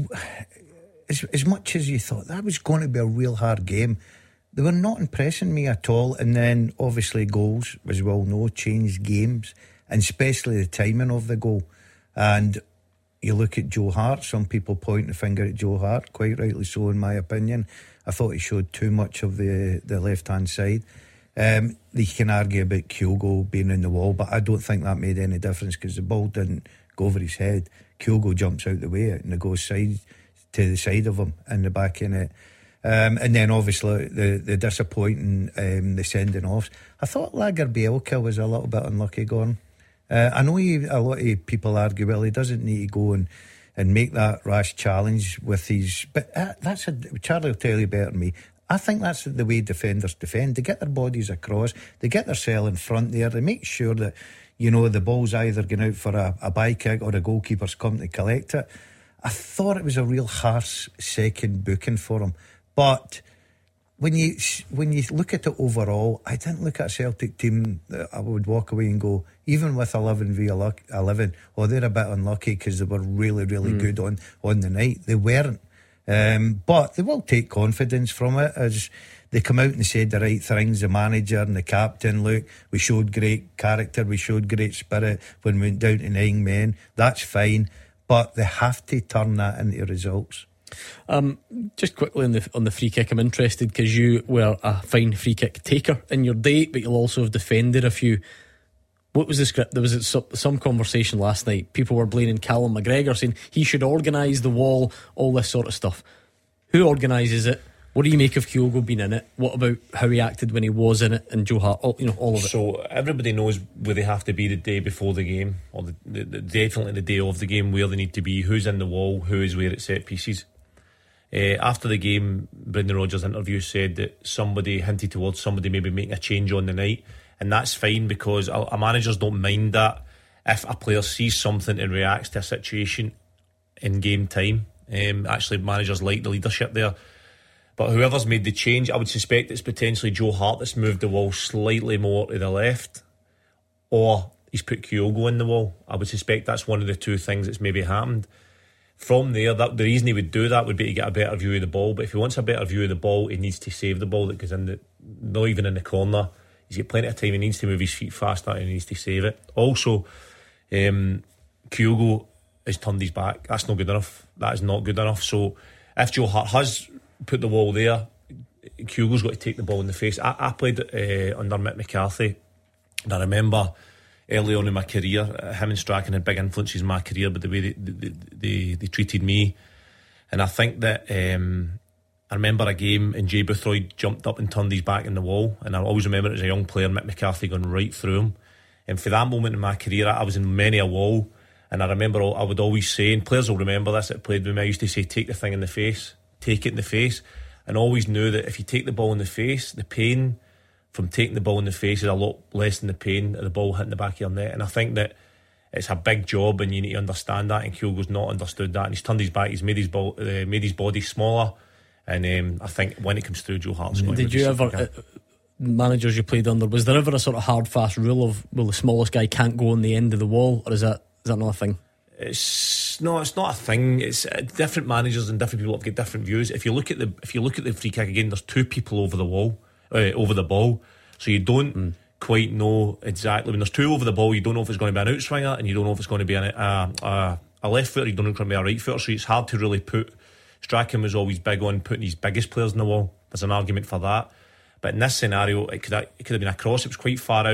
S3: as, as much as you thought that was going to be a real hard game, they were not impressing me at all. And then obviously goals, as we all know, changed games, and especially the timing of the goal. And you look at Joe Hart, some people point the finger at Joe Hart, quite rightly so in my opinion. I thought he showed too much of the, the left hand side. Um, you can argue about Kyogo being in the wall, but I don't think that made any difference because the ball didn't go over his head. Kyogo jumps out the way and it goes side to the side of him in the back of it. Um, and then obviously the, the disappointing um, the sending offs. I thought Lagerbielke was a little bit unlucky, Gordon. Uh, I know he, a lot of people argue, well, he doesn't need to go and, and make that rash challenge with his. But uh, that's a, Charlie will tell you better than me. I think that's the way defenders defend. They get their bodies across, they get their cell in front there, they make sure that, you know, the ball's either going out for a, a bye kick or the goalkeeper's come to collect it. I thought it was a real harsh second booking for him. But when you when you look at it overall, I didn't look at a Celtic team that I would walk away and go, even with eleven v eleven, oh, they're a bit unlucky because they were really, really mm. good on, on the night. They weren't. Um, but they will take confidence from it as they come out and said the right things, the manager and the captain. Look, we showed great character, we showed great spirit when we went down to nine men. That's fine, but they have to turn that into results.
S2: Um, just quickly on the on the free kick, I'm interested because you were a fine free kick taker in your day, but you'll also have defended a few. What was the script? There was some conversation last night. People were blaming Callum McGregor, saying he should organise the wall, all this sort of stuff. Who organises it? What do you make of Kyogo being in it? What about how he acted when he was in it, and Joe Hart? All, you know, all of it.
S4: So everybody knows where they have to be the day before the game, or the, the, the, definitely the day of the game, where they need to be. Who's in the wall? Who is where at set pieces? Uh, after the game, Brendan Rodgers' interview said that somebody hinted towards somebody maybe making a change on the night. And that's fine because a, a managers don't mind that if a player sees something and reacts to a situation in game time. Um, actually, managers like the leadership there. But whoever's made the change, I would suspect it's potentially Joe Hart that's moved the wall slightly more to the left, or he's put Kyogo in the wall. I would suspect that's one of the two things that's maybe happened. From there, that the reason he would do that would be to get a better view of the ball. But if he wants a better view of the ball, he needs to save the ball that goes in the, not even in the corner. He's got plenty of time. He needs to move his feet faster and he needs to save it. Also, um, Kyogo has turned his back. That's not good enough. That is not good enough. So if Joe Hart has put the wall there, Kyogo's got to take the ball in the face. I, I played uh, under Mick McCarthy, and I remember early on in my career, him and Strachan had big influences in my career, but the way they, they, they, they treated me. And I think that um, I remember a game and Jay Boothroyd jumped up and turned his back in the wall, and I always remember it as a young player, Mick McCarthy going right through him. And for that moment in my career, I was in many a wall, and I remember I would always say, and players will remember this that played with me, I used to say, take the thing in the face, take it in the face, and always knew that if you take the ball in the face, the pain from taking the ball in the face is a lot less than the pain of the ball hitting the back of your net. And I think that it's a big job and you need to understand that, and Kyogo's not understood that, and he's turned his back, he's made his, ball, uh, made his body smaller. And um, I think when it comes through, Joe Hart's going to
S2: Did you ever, uh, managers you played under, was there ever a sort of hard, fast rule of, well, the smallest guy can't go on the end of the wall, or is that is that not a thing?
S4: It's no, it's not a thing. It's uh, different managers and different people have got different views. If you look at the if you look at the free kick again, there's two people over the wall, uh, over the ball, so you don't mm. quite know exactly. When there's two over the ball, you don't know if it's going to be an outswinger, and you don't know if it's going to be an, uh, uh, a left footer. You don't know if it's going to be a right footer. So it's hard to really put. Strachan was always big on putting his biggest players in the wall. There's an argument for that. But in this scenario, it could have, it could have been a cross. It was quite far out.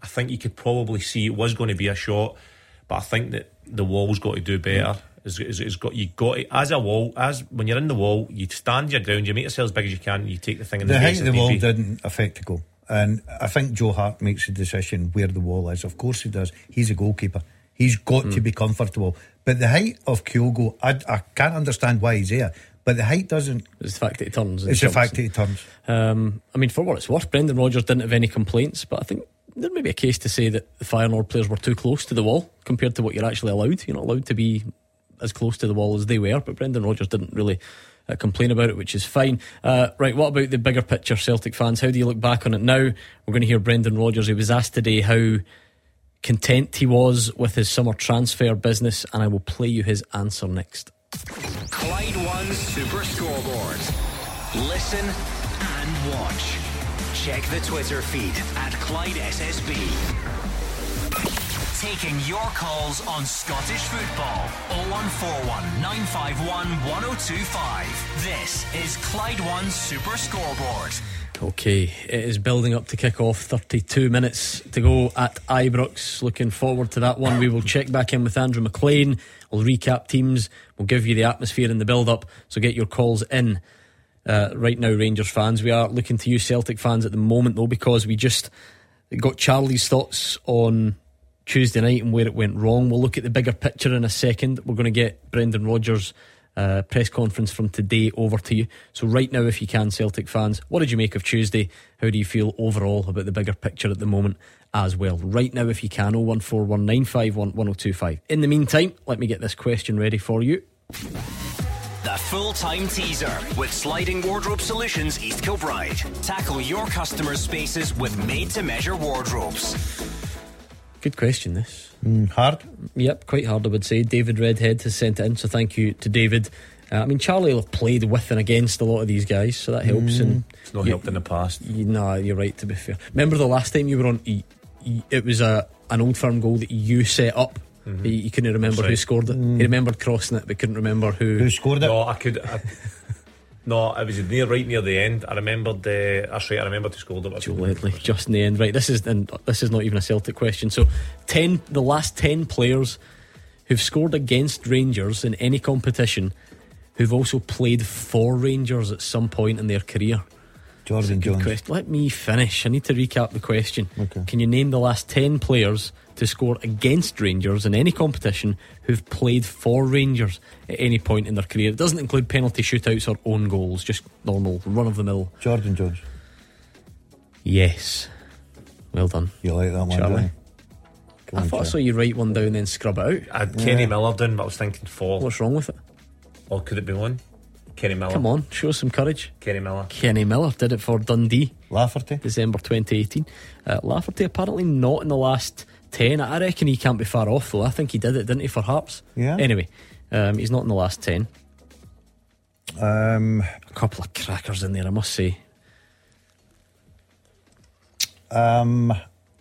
S4: I think you could probably see it was going to be a shot, but I think that the wall's got to do better. It's, it's, it's got you got to, as a wall, as when you're in the wall, you stand your ground, you make yourself as big as you can, you take the thing in the,
S3: the
S4: face.
S3: height of the wall be. didn't affect the goal, and I think Joe Hart makes a decision where the wall is. Of course he does. He's a goalkeeper. He's got mm. to be comfortable. But the height of Kyogo, I, I can't understand why he's there. But the height doesn't.
S2: It's the fact that he turns.
S3: It's the fact that he turns.
S2: Um, I mean, for what it's worth, Brendan Rodgers didn't have any complaints, but I think there may be a case to say that the Feyenoord players were too close to the wall compared to what you're actually allowed. You're not allowed to be as close to the wall as they were, but Brendan Rodgers didn't really uh, complain about it, which is fine. Uh, right, what about the bigger picture, Celtic fans? How do you look back on it now? We're going to hear Brendan Rodgers. He was asked today how content he was with his summer transfer business, and I will play you his answer next.
S1: Clyde One Super Scoreboard. Listen and watch. Check the Twitter feed at Clyde S S B. Taking your calls on Scottish football. oh one four one, nine five one, one oh two five. This is Clyde One Super Scoreboard.
S2: Okay, it is building up to kick off. thirty-two minutes to go at Ibrox. Looking forward to that one. We will check back in with Andrew McLean. We'll recap teams. We'll give you the atmosphere in the build up. So get your calls in. Uh, right now, Rangers fans, we are looking to you Celtic fans at the moment though, because we just got Charlie's thoughts on Tuesday night and where it went wrong. We'll look at the bigger picture in a second. We're going to get Brendan Rodgers' uh, press conference from today over to you. So right now, if you can, Celtic fans, what did you make of Tuesday? How do you feel overall about the bigger picture at the moment as well? Right now, if you can, oh one four one, nine five one, one oh two five. In the meantime, let me get this question ready for you.
S1: The full-time teaser with Sliding Wardrobe Solutions East Kilbride. Tackle your customers' spaces with made-to-measure wardrobes.
S2: Good question, this.
S3: Mm, hard?
S2: Yep, quite hard, I would say. David Redhead has sent it in, so thank you to David. Uh, I mean, Charlie will have played with and against a lot of these guys, so that helps.
S3: Mm.
S2: And
S4: it's not you, helped in the past.
S2: You, nah, you're right, to be fair. Remember the last time you were on, he, he, it was a an Old Firm goal that you set up. Mm-hmm. He, he couldn't remember right. who scored it. Mm. He remembered crossing it, but couldn't remember who
S3: who scored it.
S4: No, I could. I, no, I was near right near the end. I remembered. Uh, that's right. I remembered who scored it.
S2: Joe Ledley, just in the end. Right. This is and this is not even a Celtic question. So, ten the last ten players who've scored against Rangers in any competition, who've also played for Rangers at some point in their career.
S3: Jordan Jones.
S2: Question. Let me finish. I need to recap the question.
S3: Okay.
S2: Can you name the last ten players to score against Rangers in any competition who've played for Rangers at any point in their career? It doesn't include penalty shootouts or own goals, just normal run-of-the-mill.
S3: Jordan Jones.
S2: Yes. Well done.
S3: You like that one,
S2: Charlie? I
S3: on,
S2: thought I
S3: Charlie.
S2: saw you write one down and then scrub it out.
S4: I had
S3: Yeah.
S4: Kenny Miller down, but I was thinking four.
S2: What's wrong with it?
S4: Or could it be one? Kenny Miller.
S2: Come on, show us some courage.
S4: Kenny Miller.
S2: Kenny Miller did it for Dundee.
S3: Lafferty.
S2: December twenty eighteen. Uh, Lafferty apparently not in the last ten. I reckon he can't be far off though. I think he did it, didn't he, for Hearts?
S3: Yeah.
S2: Anyway, um, he's not in the last ten.
S3: Um,
S2: a couple of crackers in there, I must say.
S3: Um,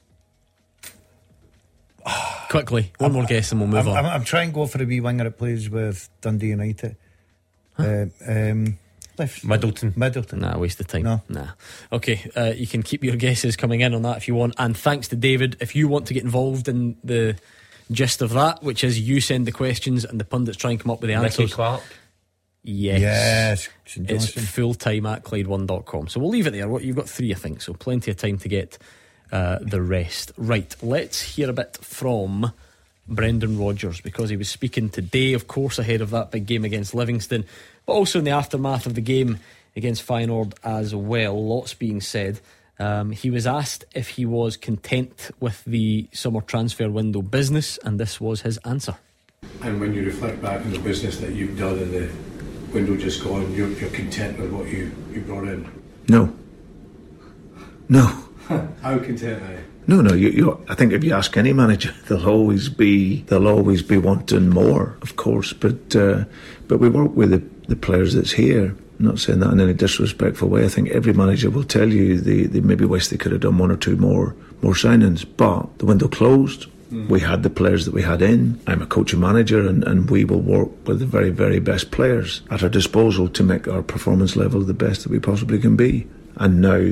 S2: Quickly, one
S3: I'm,
S2: more guess and we'll move
S3: I'm,
S2: on.
S3: I'm, I'm trying to go for a wee winger that plays with Dundee United. Huh? Uh, um, left.
S4: Middleton.
S3: Middleton.
S2: Nah, waste of time.
S3: No.
S2: Nah. Okay, uh, you can keep your guesses coming in on that if you want. And thanks to David. If you want to get involved in the gist of that, which is you send the questions and the pundits try and come up with the
S4: Nicky
S2: answers.
S4: Clark.
S2: Yes.
S3: Yes.
S2: It's full time at Clyde one dot com. So we'll leave it there. What you've got three, I think. So plenty of time to get uh, the rest. Right. Let's hear a bit from Brendan Rodgers, because he was speaking today, of course, ahead of that big game against Livingston, but also in the aftermath of the game against Feyenoord as well. Lots being said. Um, he was asked if he was content with the summer transfer window business, and this was his answer.
S14: And when you reflect back on the business that you've done in the window just gone, you're, you're content with what you, you brought in?
S15: No. No.
S14: How content are you?
S15: No, no. You, you, I think if you ask any manager, they'll always be they'll always be wanting more, of course. But uh, but we work with the, the players that's here. I'm not saying that in any disrespectful way. I think every manager will tell you they, they maybe wish they could have done one or two more more signings. But the window closed. Mm. We had the players that we had in. I'm a coach and manager, and, and we will work with the very, very best players at our disposal to make our performance level the best that we possibly can be. And now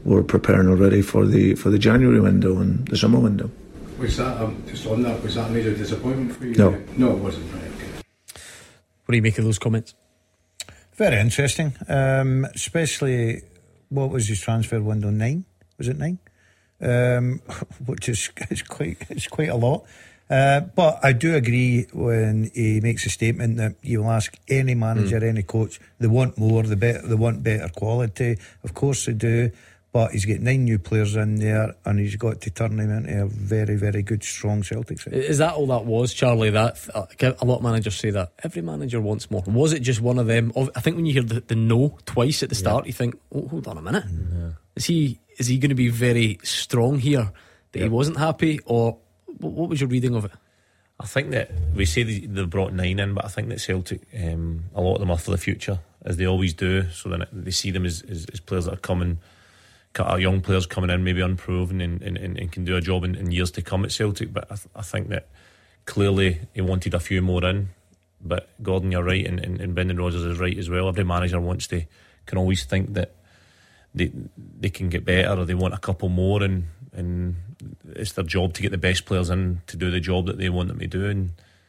S15: we're preparing already for the for the January window and the summer window.
S14: Was that um, just on that? Was that a major disappointment for you?
S15: No,
S14: no, it wasn't. Right, okay.
S2: What do you make of those comments?
S3: Very interesting, um, especially what was his transfer window? Nine? Was it nine? Um, which is it's quite it's quite a lot. Uh, but I do agree when he makes a statement that you'll ask any manager, mm. any coach, they want more, they better, they want better quality. Of course they do, but he's got nine new players in there, and he's got to turn them into a very, very good, strong Celtic side.
S2: Is that all that was, Charlie? That a lot of managers say that every manager wants more. Was it just one of them? I think when you hear the, the no twice at the start, yeah. you think, oh, hold on a minute, yeah. is he is he going to be very strong here that yeah. he wasn't happy, or what was your reading of it?
S4: I think that we say they've brought nine in, but I think that Celtic, um, a lot of them are for the future, as they always do. So then they see them as, as, as players that are coming, are young players coming in, maybe unproven, and, and, and can do a job in, in years to come at Celtic. But I, th- I think that clearly he wanted a few more in. But Gordon, you're right, and, and, and Brendan Rodgers is right as well. Every manager wants to, can always think that they they can get better, or they want a couple more, and and it's their job to get the best players in to do the job that they want them to do. And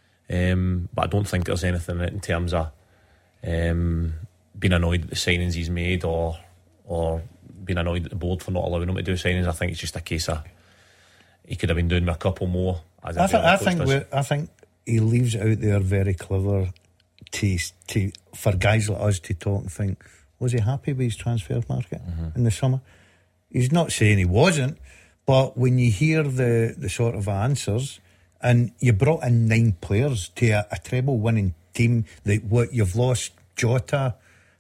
S4: um, but I don't think there's anything in terms of um, being annoyed at the signings he's made, or or being annoyed at the board for not allowing him to do signings. I think it's just a case of he could have been doing a couple more. As
S3: I, th- I think I think he leaves it out there very clever to, to for guys like us to talk and think, was he happy with his transfer market mm-hmm. in the summer? He's not saying he wasn't. But when you hear the, the sort of answers, and you brought in nine players to a, a treble-winning team, that what you've lost Jota,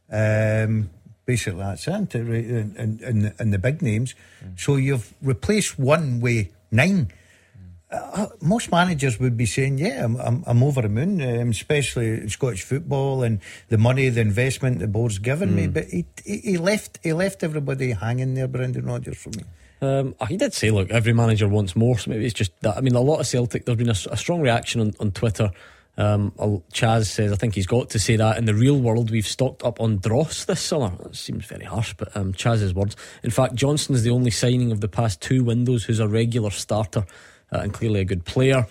S3: um, basically that's it, and, and, and, and the big names. Mm. So you've replaced one with nine. Mm. Uh, most managers would be saying, yeah, I'm, I'm, I'm over the moon, um, especially in Scottish football and the money, the investment the board's given mm. me. But he, he, he left he left everybody hanging there, Brendan Rodgers, for me.
S2: Um, he did say, look, every manager wants more, so maybe it's just that. I mean, a lot of Celtic, there's been a, a strong reaction on, on Twitter. Um, Chaz says, I think he's got to say that in the real world we've stocked up on dross this summer. It seems very harsh, but um, Chaz's words. In fact, Johnson is the only signing of the past two windows who's a regular starter uh, and clearly a good player.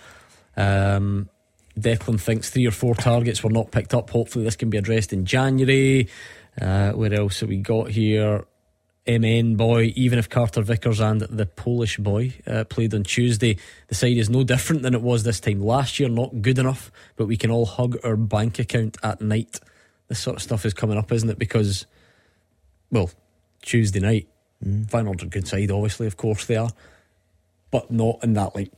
S2: Um, Declan thinks three or four targets were not picked up. Hopefully this can be addressed in January. Uh, where else have we got here? M N boy, even if Carter Vickers and the Polish boy uh, played on Tuesday, the side is no different than it was this time last year. Not good enough, but we can all hug our bank account at night. This sort of stuff is coming up, isn't it? Because, well, Tuesday night, mm. Feyenoord's a good side, obviously, of course they are, but not in that like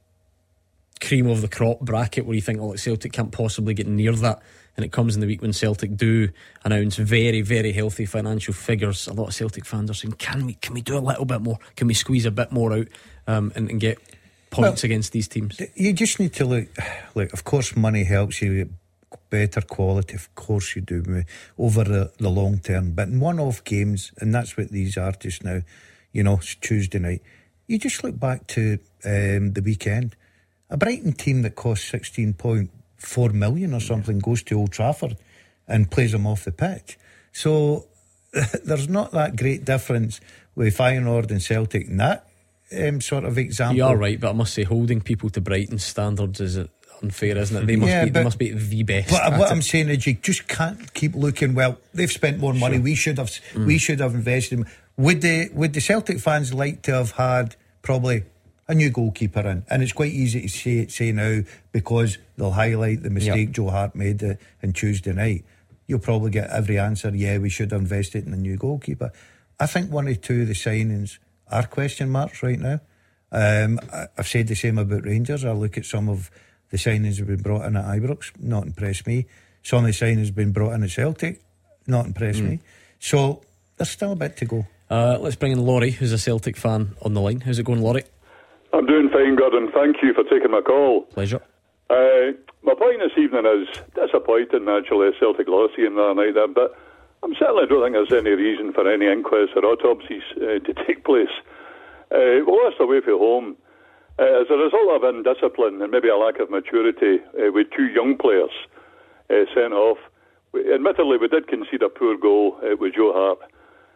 S2: cream of the crop bracket where you think, oh, like Celtic can't possibly get near that. And it comes in the week when Celtic do announce very, very healthy financial figures. A lot of Celtic fans are saying, can we can we do a little bit more? Can we squeeze a bit more out um, and, and get points well, against these teams?
S3: You just need to look, look, of course money helps you get better quality, of course you do, over the, the long term. But in one-off games, and that's what these are just now, you know, it's Tuesday night, you just look back to um, the weekend. A Brighton team that cost sixteen point four million or something goes to Old Trafford and plays them off the pitch. So there's not that great difference with Feyenoord and Celtic in that um, sort of example.
S2: You are right, but I must say holding people to Brighton's standards is unfair, isn't it? They must yeah, be but, they must be the best.
S3: But what it. I'm saying is you just can't keep looking, well, they've spent more money, sure. we should have mm. we should have invested. Would the would the Celtic fans like to have had probably a new goalkeeper in? And it's quite easy to say say now because they'll highlight the mistake yep. Joe Hart made uh, on Tuesday night. You'll probably get every answer, yeah, we should have invested in a new goalkeeper. I think one or two of the signings are question marks right now. Um, I, I've said the same about Rangers. I look at some of the signings that have been brought in at Ibrox, not impressed me. Some of the signings have been brought in at Celtic, not impressed mm. me. So there's still a bit to go.
S2: Uh, let's bring in Laurie, who's a Celtic fan, on the line. How's it going, Laurie?
S16: I'm doing fine, Gordon. Thank you for taking my call.
S2: Pleasure.
S16: Uh, my point this evening is disappointing, naturally, Celtic lost the other night there, but I certainly don't think there's any reason for any inquests or autopsies uh, to take place. Uh, we lost away from home uh, as a result of indiscipline and maybe a lack of maturity uh, with two young players uh, sent off. We, admittedly, we did concede a poor goal uh, with Joe Hart.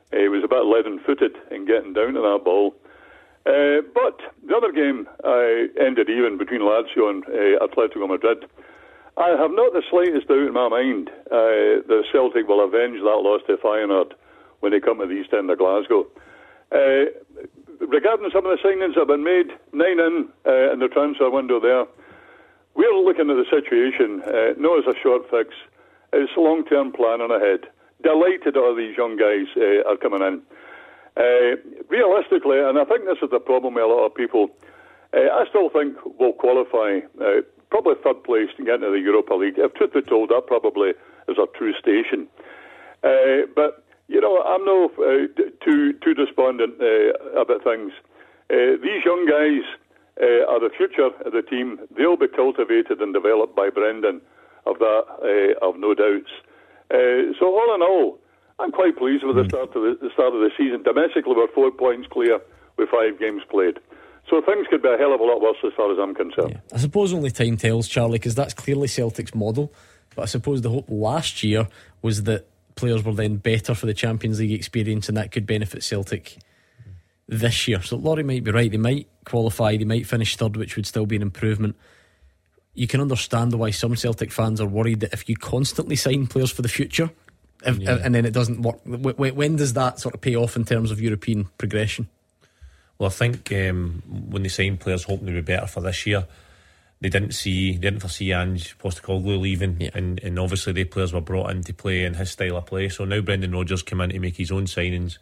S16: Uh, he was a bit leaden-footed in getting down to that ball. Uh, but the other game uh, ended even between Lazio and uh, Atletico Madrid. I have not the slightest doubt in my mind uh, that Celtic will avenge that loss to Feyenoord when they come to the East End of Glasgow. Uh, regarding some of the signings that have been made, nine in uh, in the transfer window there, we're looking at the situation, uh, not as a short fix, it's long-term planning ahead. Delighted all these young guys uh, are coming in. Uh, realistically, and I think this is the problem with a lot of people, uh, I still think we'll qualify uh, probably third place to get into the Europa League. If truth be told, that probably is our true station. Uh, but, you know, I'm no uh, too too despondent uh, about things. Uh, these young guys uh, are the future of the team. They'll be cultivated and developed by Brendan, of that, uh, of no doubts. Uh, so all in all, I'm quite pleased with the start of the, the start of the season. Domestically, we're four points clear with five games played. So things could be a hell of a lot worse as far as I'm concerned.
S2: Yeah. I suppose only time tells, Charlie, because that's clearly Celtic's model. But I suppose the hope last year was that players were then better for the Champions League experience, and that could benefit Celtic this year. So Laurie might be right. They might qualify, they might finish third, which would still be an improvement. You can understand why some Celtic fans are worried that if you constantly sign players for the future, if, yeah. and then it doesn't work, when does that sort of pay off in terms of European progression?
S4: Well, I think um, when they signed players hoping to be better for this year, they didn't see, they didn't foresee Ange Postecoglou leaving, yeah. and, and obviously the players were brought in to play in his style of play. So now Brendan Rodgers came in to make his own signings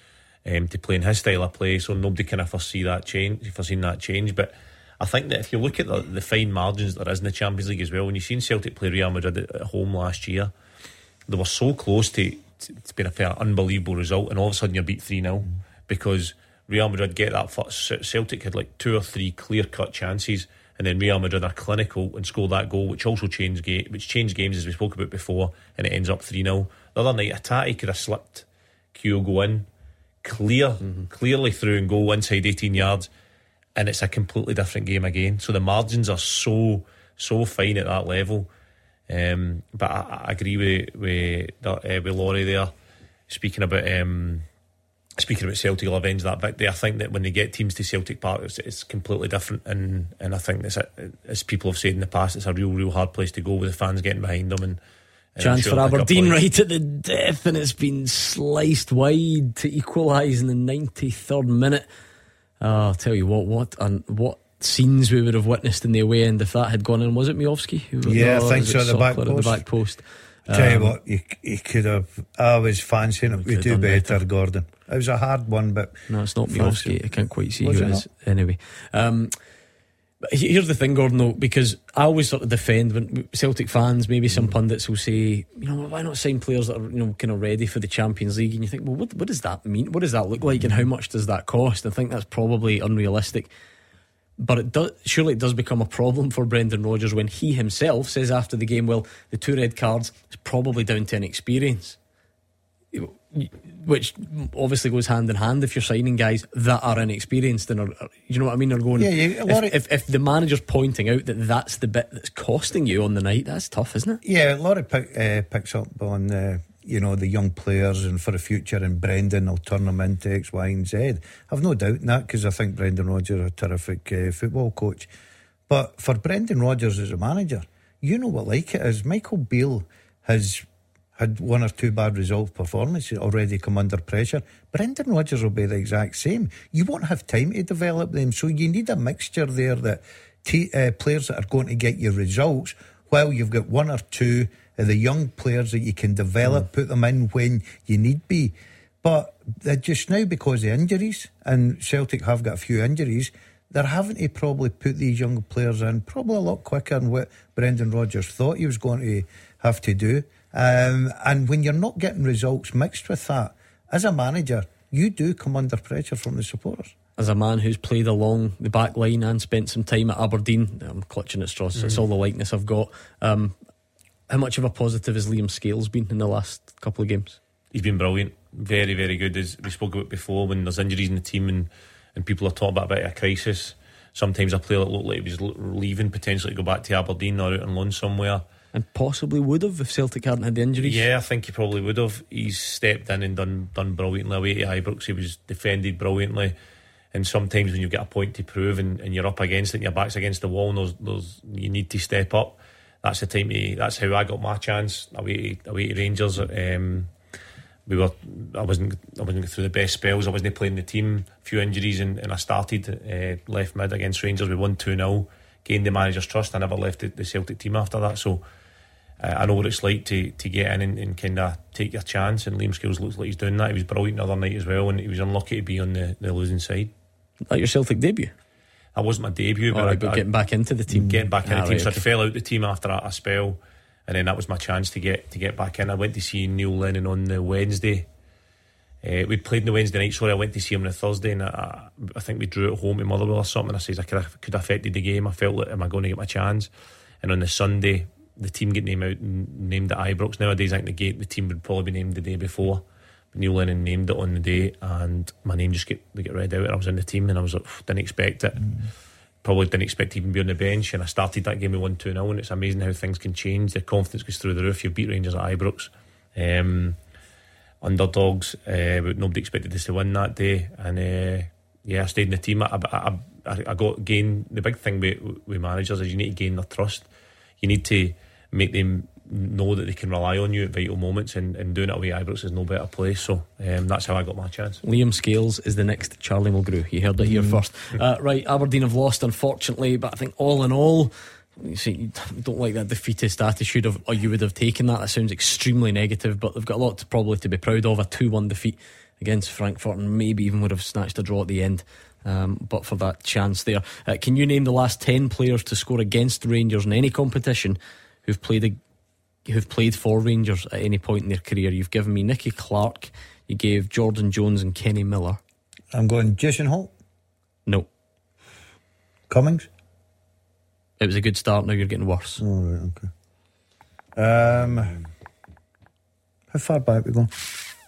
S4: um, to play in his style of play. So nobody can foresee that change, foreseen that change. But I think that if you look at the, the fine margins there is in the Champions League as well, when you've seen Celtic play Real Madrid at, at home last year, they were so close to, to, to being a fair unbelievable result, and all of a sudden you're beat three nil mm. because Real Madrid get that first. Celtic had like two or three clear-cut chances, and then Real Madrid are clinical and score that goal, which also changed game, which changed games as we spoke about before, and it ends up three nil. The other night, Atati could have slipped Kyogo in clear, mm-hmm. clearly through and goal inside eighteen yards, and it's a completely different game again. So the margins are so so fine at that level. Um, but I, I agree with with, uh, with Laurie there, speaking about. Um, Speaking about Celtic will avenge that victory. I think that when they get teams to Celtic Park, it's, it's completely different, and, and I think that's a, as people have said in the past, it's a real, real hard place to go with the fans getting behind them. And, and
S2: chance
S4: sure
S2: for Aberdeen right at the death, and it's been sliced wide to equalise in the ninety-third minute. Oh, I'll tell you what, what and what scenes we would have witnessed in the away end if that had gone in. Was it Miovski? Who,
S3: yeah,
S2: no,
S3: I think so. At the back post.
S2: At the back post.
S3: Tell
S2: um,
S3: you what, you, you could have. I was fancying it. We do better, better, Gordon. It was a hard one, but
S2: no, it's not Miovski. I can't quite see
S3: was
S2: who
S3: it
S2: it is. Anyway, um, but here's the thing, Gordon. Though, because I always sort of defend when Celtic fans, maybe some pundits will say, you know, why not sign players that are, you know, kind of ready for the Champions League? And you think, well, what, what does that mean? What does that look like, and how much does that cost? I think that's probably unrealistic. But it does, surely it does become a problem for Brendan Rodgers when he himself says after the game, well, the two red cards is probably down to inexperience, which obviously goes hand in hand if you're signing guys that are inexperienced and are, you know what I mean, are going,
S3: yeah, you,
S2: if, if, if the manager's pointing out that that's the bit that's costing you on the night, that's tough, isn't it?
S3: Yeah, Laurie pick, uh, picks up on uh, you know, the young players and for the future, and Brendan will turn them into X, Y and Z. I've no doubt in that, because I think Brendan Rodgers is a terrific uh, football coach. But for Brendan Rodgers as a manager, you know what like it is. Michael Beale has had one or two bad result performances, already come under pressure. Brendan Rodgers will be the exact same. You won't have time to develop them, so you need a mixture there that t- uh, players that are going to get you results, while you've got one or two of the young players that you can develop, mm. put them in when you need be. But just now, because of injuries, and Celtic have got a few injuries, they're having to probably put these young players in probably a lot quicker than what Brendan Rodgers thought he was going to have to do. Um, and when you're not getting results mixed with that, as a manager, you do come under pressure from the supporters.
S2: As a man who's played along the back line and spent some time at Aberdeen, I'm clutching at straws, mm. it's all the likeness I've got. Um, how much of a positive has Liam Scales been in the last couple of games?
S4: He's been brilliant, very, very good. As we spoke about before, when there's injuries in the team and, and people are talking about a bit of a crisis, sometimes a player that looked like he was leaving potentially to go back to Aberdeen or out on loan somewhere,
S2: and possibly would have if Celtic hadn't had the injuries.
S4: Yeah, I think he probably would have. He's stepped in and done done brilliantly away to Ibrox. He was defended brilliantly, and sometimes when you get a point to prove and, and you're up against it and your back's against the wall and there's, there's, you need to step up, that's the time to, that's how I got my chance away to, away to Rangers. um, we were I wasn't I wasn't through the best spells. I wasn't playing the team, a few injuries, and, and I started uh, left mid against Rangers. We won two nil, gained the manager's trust. I never left the, the Celtic team after that, so uh, I know what it's like to, to get in and, and kind of take your chance, and Liam Scales looks like he's doing that. He was brilliant the other night as well, and he was unlucky to be on the, the losing side.
S2: That your Celtic debut?
S4: That wasn't my debut, but,
S2: right,
S4: I,
S2: but
S4: I,
S2: getting back into the team
S4: getting back in
S2: ah,
S4: the team
S2: right,
S4: so
S2: okay.
S4: I fell out the team after a, a spell, and then that was my chance to get to get back in. I went to see Neil Lennon on the Wednesday. Uh, we'd played on the Wednesday night, sorry, I went to see him on the Thursday, and I, I think we drew at home to Motherwell or something. I says I could have, could have affected the game. I felt like, am I going to get my chance? And on the Sunday, the team get named out and named at Ibrox. Nowadays, I think the gate the team would probably be named the day before, but Neil Lennon named it on the day, and my name just get get read out, and I was in the team, and I was like, didn't expect it. Mm. Probably didn't expect to even be on the bench, and I started that game with one two nil, and it's amazing how things can change. The confidence goes through the roof. You beat Rangers at Ibrox. Um, underdogs, uh, but nobody expected us to win that day, and uh, yeah, I stayed in the team. I, I, I, I got gain. The big thing with, with managers is you need to gain their trust. You need to make them know that they can rely on you at vital moments, and, and doing it away at Ibrox is no better place. So um, that's how I got my chance.
S2: Liam Scales is the next Charlie Mulgrew. You heard it here mm. first. Uh, right, Aberdeen have lost, unfortunately, but I think all in all, you see, you don't like that defeatist attitude of, or you would have taken that. That sounds extremely negative, but they've got a lot to, probably to be proud of. A two one defeat against Frankfurt, and maybe even would have snatched a draw at the end, um, but for that chance there. Uh, can you name the last ten players to score against Rangers in any competition who've played a, who've played for Rangers at any point in their career? You've given me Nicky Clark, you gave Jordan Jones and Kenny Miller.
S3: I'm going Jason Holt.
S2: No.
S3: Cummings.
S2: It was a good start, now you're getting worse.
S3: Oh, right, okay. Um, how far back we go?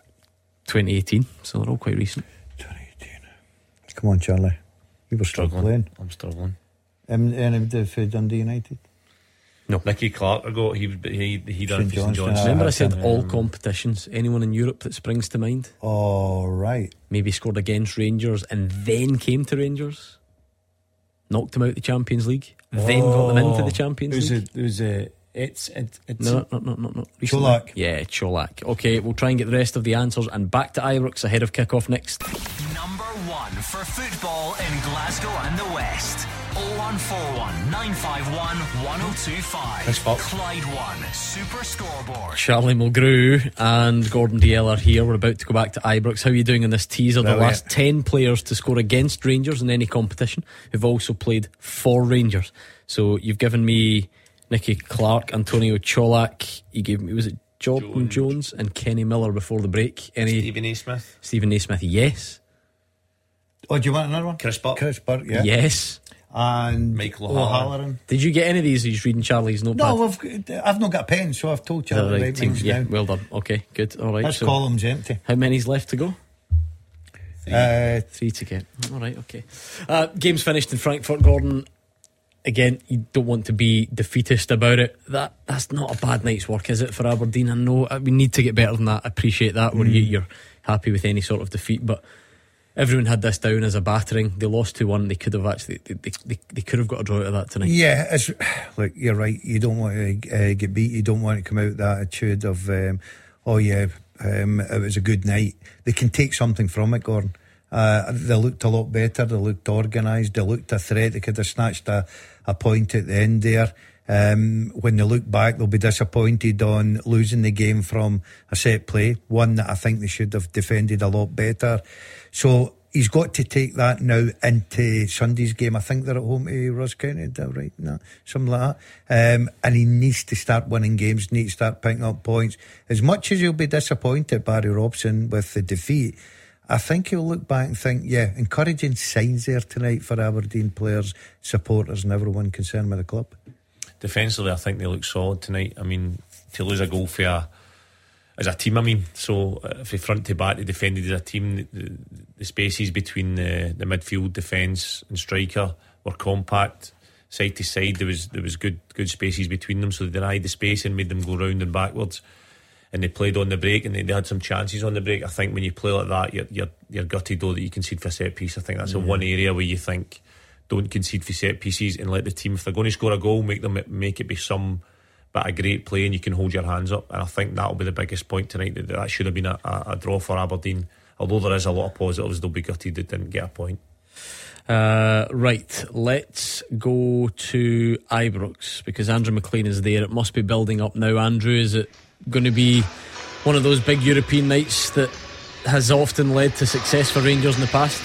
S2: twenty eighteen, so they're all quite recent.
S3: twenty eighteen. Come on, Charlie. You were struggling. Playing.
S4: I'm struggling.
S3: Um, any for Dundee United?
S4: No. Nicky Clark, I got, he, he, he done Saint John's.
S2: Remember I said um, all competitions. Anyone in Europe that springs to mind?
S3: Oh, right.
S2: Maybe scored against Rangers and then came to Rangers, knocked them out the Champions League, oh, then got them into the Champions
S4: it was
S2: League.
S4: A, it was a It's, it, it's
S2: no, no, no, no, no.
S3: Cholak.
S2: Yeah, Cholak. Okay, we'll try and get the rest of the answers and back to Ibrox ahead of kick-off next.
S1: Number one for football in Glasgow and the West. oh one four one, nine five one, one oh two five. Clyde One Super Scoreboard.
S2: Charlie Mulgrew and Gordon Dalziel are here. We're about to go back to Ibrox. How are you doing in this teaser? The last it. ten players to score against Rangers in any competition who've also played for Rangers. So you've given me Nicky Clark, Antonio Cholak. You gave me, was it Jordan Jones, Jones and Kenny Miller before the break? Any
S4: Stephen A. Smith.
S2: Stephen A. Smith, yes.
S3: Oh, do you want another one?
S4: Chris Burke.
S3: Chris Burke, yeah.
S2: Yes.
S3: And
S4: Michael O'Halloran.
S2: Did you get any of these? Are you just reading Charlie's notepad?
S3: No, I've, I've not got a pen, so I've told Charlie
S2: right,
S3: right
S2: team, yeah,
S3: down.
S2: well done. Okay, good. All right.
S3: This
S2: so
S3: column's empty.
S2: How many's left to go?
S3: Three. Uh,
S2: Three to get. All right, okay. Uh, game's finished in Frankfurt, Gordon. Again, you don't want to be defeatist about it. That That's not a bad night's work, is it, for Aberdeen? I know we need to get better than that. I appreciate that, where mm. you, you're happy with any sort of defeat, but everyone had this down as a battering. They lost two one. They could have actually they, they, they, they could have got a draw out of that tonight.
S3: Yeah, it's, look, you're right. You don't want to uh, get beat. You don't want to come out with that attitude of um, oh yeah, um, it was a good night. They can take something from it, Gordon. Uh, they looked a lot better. They looked organised. They looked a threat. They could have snatched a, a point at the end there. Um, when they look back, they'll be disappointed on losing the game from a set play, one that I think they should have defended a lot better. So he's got to take that now into Sunday's game. I think they're at home to Ross County, is that right? No, something like that. Um, and he needs to start winning games, needs to start picking up points. As much as he'll be disappointed, Barry Robson, with the defeat, I think he'll look back and think, yeah, encouraging signs there tonight for Aberdeen players, supporters and everyone concerned with the club.
S4: Defensively, I think they look solid tonight. I mean, to lose a goal for a, as a team, I mean, so uh, from front to back, they defended as a team. The, the spaces between the, the midfield, defence and striker were compact. side to side. There was there was good good spaces between them, so they denied the space and made them go round and backwards. And they played on the break, and they, they had some chances on the break. I think when you play like that, you're you're, you're gutted though that you concede for set piece. I think that's the
S2: Mm.
S4: one area where you think, don't concede for set pieces and let the team, if they're going to score a goal, make them make it be some bit of great play, and you can hold your hands up. And I think that'll be the biggest point tonight. That that should have been a, a, a draw for Aberdeen. Although there is a lot of positives, they'll be gutted they didn't get a point.
S2: Uh, right, let's go to Ibrox because Andrew McLean is there. It must be building up now. Andrew, is it going to be one of those big European nights that has often led to success for Rangers in the past?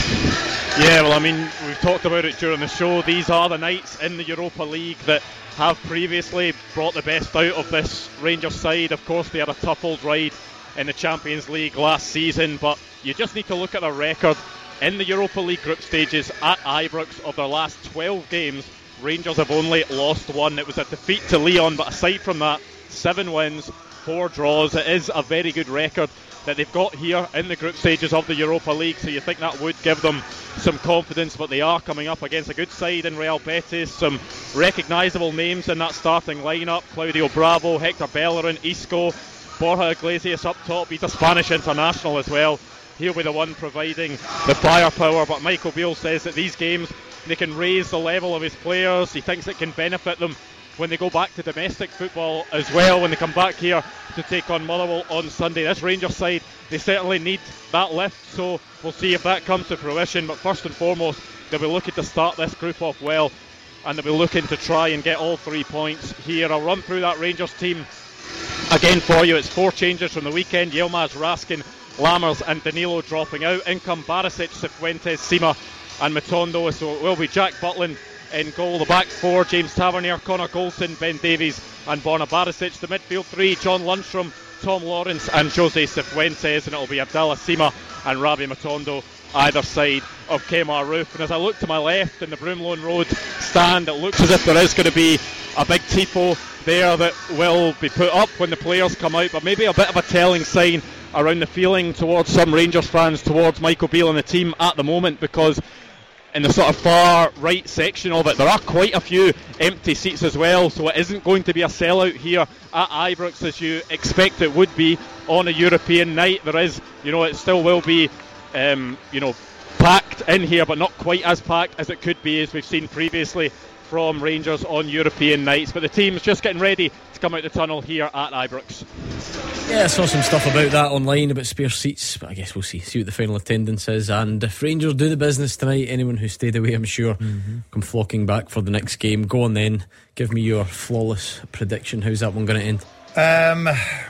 S5: Yeah, well, I mean, we've talked about it during the show. These are the nights in the Europa League that have previously brought the best out of this Rangers side. Of course, they had a tough old ride in the Champions League last season, but you just need to look at their record in the Europa League group stages at Ibrox. Of their last twelve games, Rangers have only lost one. It was a defeat to Lyon, but aside from that, seven wins, four draws. It is a very good record that they've got here in the group stages of the Europa League, so you think that would give them some confidence, but they are coming up against a good side in Real Betis, some recognisable names in that starting lineup: Claudio Bravo, Hector Bellerin, Isco, Borja Iglesias up top. He's a Spanish international as well. He'll be the one providing the firepower, but Michael Beale says that these games, they can raise the level of his players. He thinks it can benefit them when they go back to domestic football as well, when they come back here to take on Motherwell on Sunday. This Rangers side, they certainly need that lift, so we'll see if that comes to fruition. But first and foremost, they'll be looking to start this group off well, and they'll be looking to try and get all three points here. I'll run through that Rangers team again for you. It's four changes from the weekend: Yilmaz, Raskin, Lammers and Danilo dropping out. In come Barisic, Cifuentes, Sima and Matondo. So it will be Jack Butland in goal. The back four: James Tavernier, Connor Golson, Ben Davies and Borna Barisic. The midfield three: John Lundstrom, Tom Lawrence and Jose Cifuentes. And it will be Abdallah Sima and Rabi Matondo either side of Kemar Roof. And as I look to my left in the Broomloan Road stand, it looks as if there is going to be a big tifo there that will be put up when the players come out, but maybe a bit of a telling sign around the feeling towards some Rangers fans towards Michael Beale and the team at the moment, because in the sort of far right section of it, there are quite a few empty seats as well, so it isn't going to be a sellout here at Ibrox as you expect it would be on a European night. There is, you know, it still will be um, you know, packed in here, but not quite as packed as it could be, as we've seen previously from Rangers on European nights. But the team's just getting ready to come out the tunnel here at Ibrox.
S2: Yeah, I saw some stuff about that online about spare seats, but I guess we'll see see what the final attendance is. And if Rangers do the business tonight, anyone who stayed away, I'm sure, mm-hmm. come flocking back for the next game. Go on then, give me your flawless prediction. How's that one going to end?
S3: Um,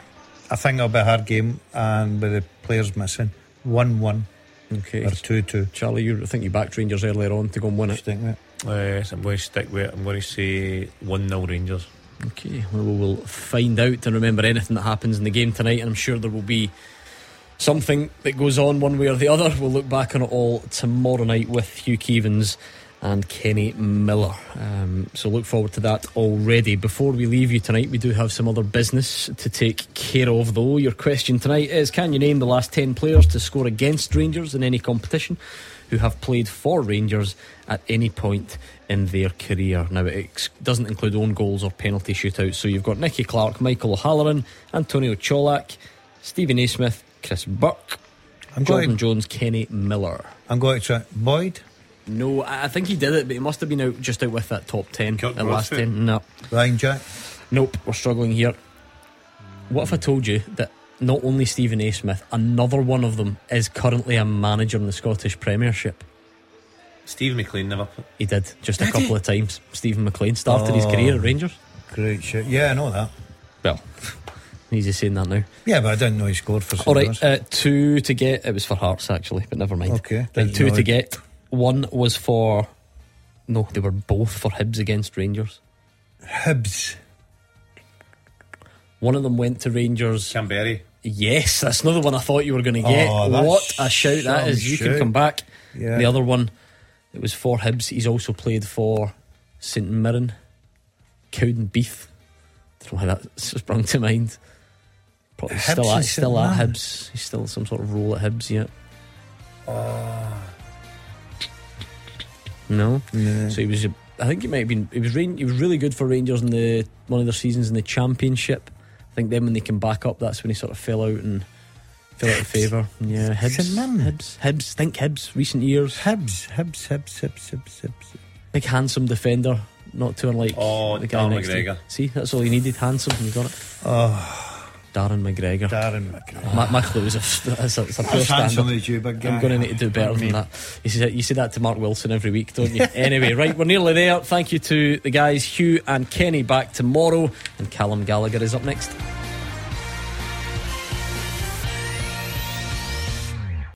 S3: I think it'll be a hard game, and with the players missing, one one.
S2: Okay.
S3: Or two two.
S2: Charlie, you, I think you backed Rangers earlier on to go and win it.
S3: Stick with it.
S4: Uh, so I'm going to stick with it. I'm going to say one nil Rangers.
S2: Okay, well, we'll find out and remember anything that happens in the game tonight, and I'm sure there will be something that goes on one way or the other. We'll look back on it all tomorrow night with Hugh Keevins and Kenny Miller, um, so look forward to that already. Before we leave you tonight, we do have some other business to take care of though. Your question tonight is: can you name the last ten players to score against Rangers in any competition who have played for Rangers at any point in their career? Now, it ex- doesn't include own goals or penalty shootouts, so you've got Nicky Clark, Michael O'Halloran, Antonio Cholak, Stephen A. Smith, Chris Burke,
S3: I'm
S2: Jordan
S3: going,
S2: Jones, Kenny Miller.
S3: I'm going to try Boyd.
S2: No, I think he did it, but he must have been out just out with that top ten, the last ten. No,
S3: Ryan Jack.
S2: Nope, we're struggling here. What if I told you that not only Stephen A. Smith, another one of them is currently a manager in the Scottish Premiership?
S4: Stephen McLean never put.
S2: He did, just
S3: Did
S2: a couple
S3: he?
S2: of times. Stephen McLean started
S3: Oh.
S2: his career at Rangers.
S3: Great shit. Yeah, I know that.
S2: Well, he's just saying that now.
S3: Yeah, but I didn't know he scored for St
S2: Alright, uh, two to get. It was for Hearts actually, but never mind.
S3: Okay,
S2: Right,
S3: didn't
S2: two
S3: know
S2: to
S3: it.
S2: get. One was for. No, they were both for Hibs against Rangers.
S3: Hibs.
S2: One of them went to Rangers.
S4: Canberra.
S2: Yes, that's another one I thought you were going to get.
S3: Oh, that's
S2: What a shout that
S3: some
S2: is. You can
S3: shout.
S2: come back.
S3: Yeah.
S2: The other one, it was for Hibs. He's also played for St Mirren, Cowdenbeath. Don't know why that sprung to mind. Probably
S3: Hibs
S2: still
S3: and
S2: at, still
S3: St
S2: at
S3: Mirren.
S2: Hibs. He's still some sort of role at Hibs yet.
S3: Oh.
S2: No.
S3: No.
S2: So he was I think he might have been. He was. He was really good for Rangers in the one of their seasons in the Championship. I think then when they came back up, that's when he sort of fell out and fell out of favour. Yeah, Hibs, Hibs, Hibs. Think Hibs. Recent years.
S3: Hibs, Hibs, Hibs, Hibs, Hibs, Hibs.
S2: Big handsome defender, not too unlike
S4: oh,
S2: the guy
S4: Darren
S2: next
S4: McGregor.
S2: to him. See, that's all you needed. Handsome, you got it.
S3: Oh.
S2: Darren McGregor.
S3: Darren McGregor.
S2: My, my clue is a, that's a, it's a poor
S3: As handsome
S2: standard.
S3: as you, big guy.
S2: I'm going to need to do better than that. You say, you say that to Mark Wilson every week, don't you? Anyway, right, we're nearly there. Thank you to the guys, Hugh and Kenny. Back tomorrow, and Callum Gallagher is up next.